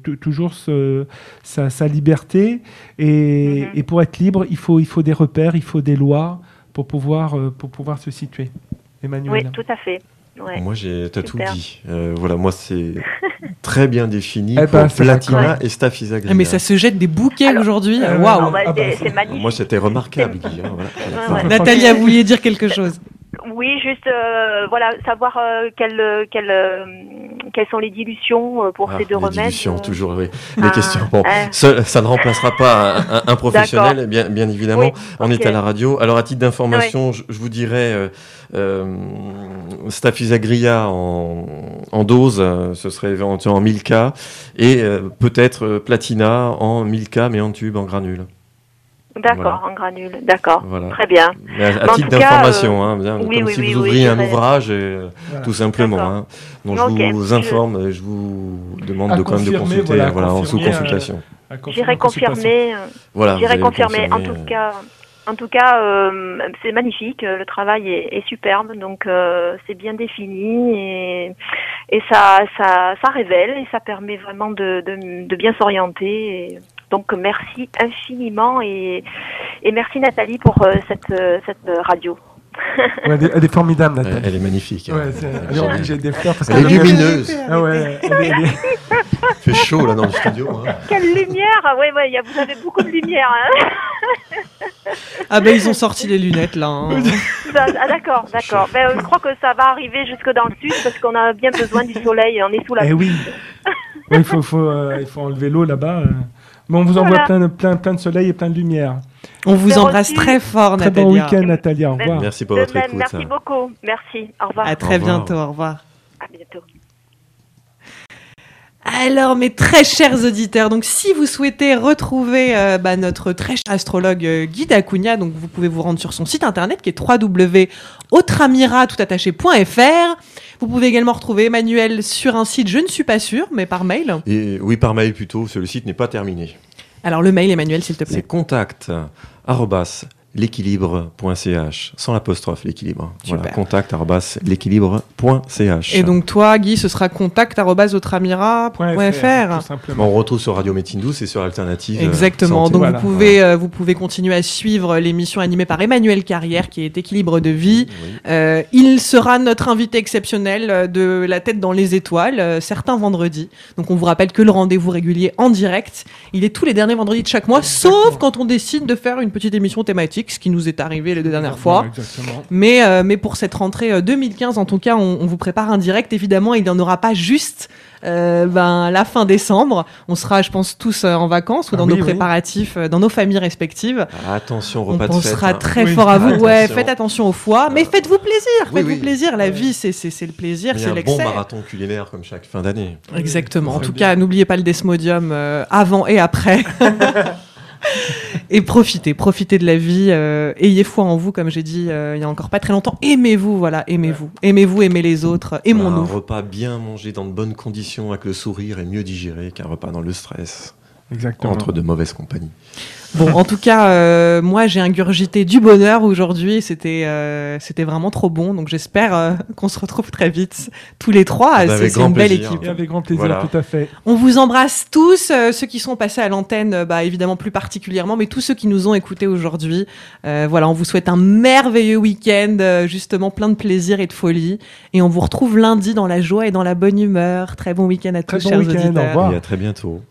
sa liberté, et pour être libre, il faut des repères, il faut des lois pour pouvoir se situer. Emmanuel. Oui, tout à fait. Ouais. Moi, t'as tout dit. Voilà, moi, c'est très bien défini pour Platina et Staphysagria. Mais ça se jette des bouquets aujourd'hui. Waouh! C'est magnifique. Moi, c'était remarquable, Guy. Voilà. Natalia, vous vouliez dire quelque chose? Oui, juste savoir quelles sont les dilutions pour ces deux remèdes. Les dilutions, toujours, oui. Les questions. Bon, ça ne remplacera pas un professionnel, bien évidemment. Oui, on est à la radio. Alors, à titre d'information, je vous dirais Staphysagria en dose, ce serait éventuellement en 1000K, et peut-être Platina en 1000K, mais en tube, en granule. D'accord, en granule, d'accord, très bien. Mais à titre d'information, comme si vous ouvriez un ouvrage, tout simplement. Hein. Donc je vous informe, je vous demande de consulter, en sous-consultation. J'irai confirmer. J'irai confirmer. En tout cas, c'est magnifique. Le travail est superbe, donc c'est bien défini et ça révèle et ça permet vraiment de bien s'orienter. Donc merci infiniment et merci Nathalie pour cette radio. Elle est formidable, Nathalie. Elle est magnifique. Elle est obligée des fleurs parce qu'elle est lumineuse. Il fait chaud là dans le studio. Hein. Quelle lumière! Vous avez beaucoup de lumière. Hein. Ils ont sorti les lunettes là. Hein. D'accord. Je crois que ça va arriver jusque dans le sud parce qu'on a bien besoin du soleil. On est sous la pluie. Oui. Il faut enlever l'eau là-bas. Mais on vous envoie plein de soleil et plein de lumière. On vous embrasse très fort, Natalia. Très bon week-end, Natalia. Au revoir. Merci pour votre écoute. Merci beaucoup. Merci. Au revoir. À très bientôt. Au revoir. À bientôt. Alors, mes très chers auditeurs, donc si vous souhaitez retrouver notre très cher astrologue Guy Dacugna, donc vous pouvez vous rendre sur son site internet qui est www.outramira.fr. Vous pouvez également retrouver Emmanuel sur un site, je ne suis pas sûre, mais par mail. Et oui, par mail plutôt, parce que le site n'est pas terminé. Alors le mail, Emmanuel, s'il te plaît. C'est contact@l'équilibre.ch, sans l'apostrophe, l'équilibre. Super. Voilà, contact@l'équilibre.ch. Et donc toi, Guy, ce sera contact@outramira.fr. Tout simplement. On retrouve sur Radio Médecine Douce et sur Alternative. Exactement. Santé. Donc vous pouvez continuer à suivre l'émission animée par Emmanuel Carrière, qui est Équilibre de vie. Oui. Il sera notre invité exceptionnel de La Tête dans les étoiles, certains vendredis. Donc on vous rappelle que le rendez-vous régulier en direct, il est tous les derniers vendredis de chaque mois, sauf quand on décide de faire une petite émission thématique, ce qui nous est arrivé les deux dernières fois. Exactement. Mais pour cette rentrée 2015, en tout cas, on vous prépare un direct. Évidemment, il n'y en aura pas juste la fin décembre. On sera, je pense, tous en vacances ou dans nos préparatifs, dans nos familles respectives. Attention, repas de fête. On pensera très fort à vous. Faites attention au foie, mais faites-vous plaisir. Faites-vous plaisir. La vie, c'est le plaisir, c'est l'excès. Un bon marathon culinaire comme chaque fin d'année. Exactement. En tout cas, n'oubliez pas le Desmodium avant et après. Et profitez de la vie, ayez foi en vous, comme j'ai dit il y a encore pas très longtemps. Aimez-vous, aimez-vous, aimez les autres, aimons-nous. Un repas bien mangé dans de bonnes conditions avec le sourire est mieux digéré qu'un repas dans le stress. Exactement. entre de mauvaises compagnies. Bon, en tout cas, moi, j'ai ingurgité du bonheur aujourd'hui. C'était vraiment trop bon. Donc, j'espère qu'on se retrouve très vite, tous les trois. Avec C'est une belle plaisir. équipe. Et avec grand plaisir, Voilà. tout à fait. On vous embrasse tous, ceux qui sont passés à l'antenne, évidemment plus particulièrement, mais tous ceux qui nous ont écoutés aujourd'hui. Voilà, on vous souhaite un merveilleux week-end, justement plein de plaisir et de folie. Et on vous retrouve lundi dans la joie et dans la bonne humeur. Très bon week-end à tous, Très bon chers week-end, auditeurs. au revoir. Et à très bientôt.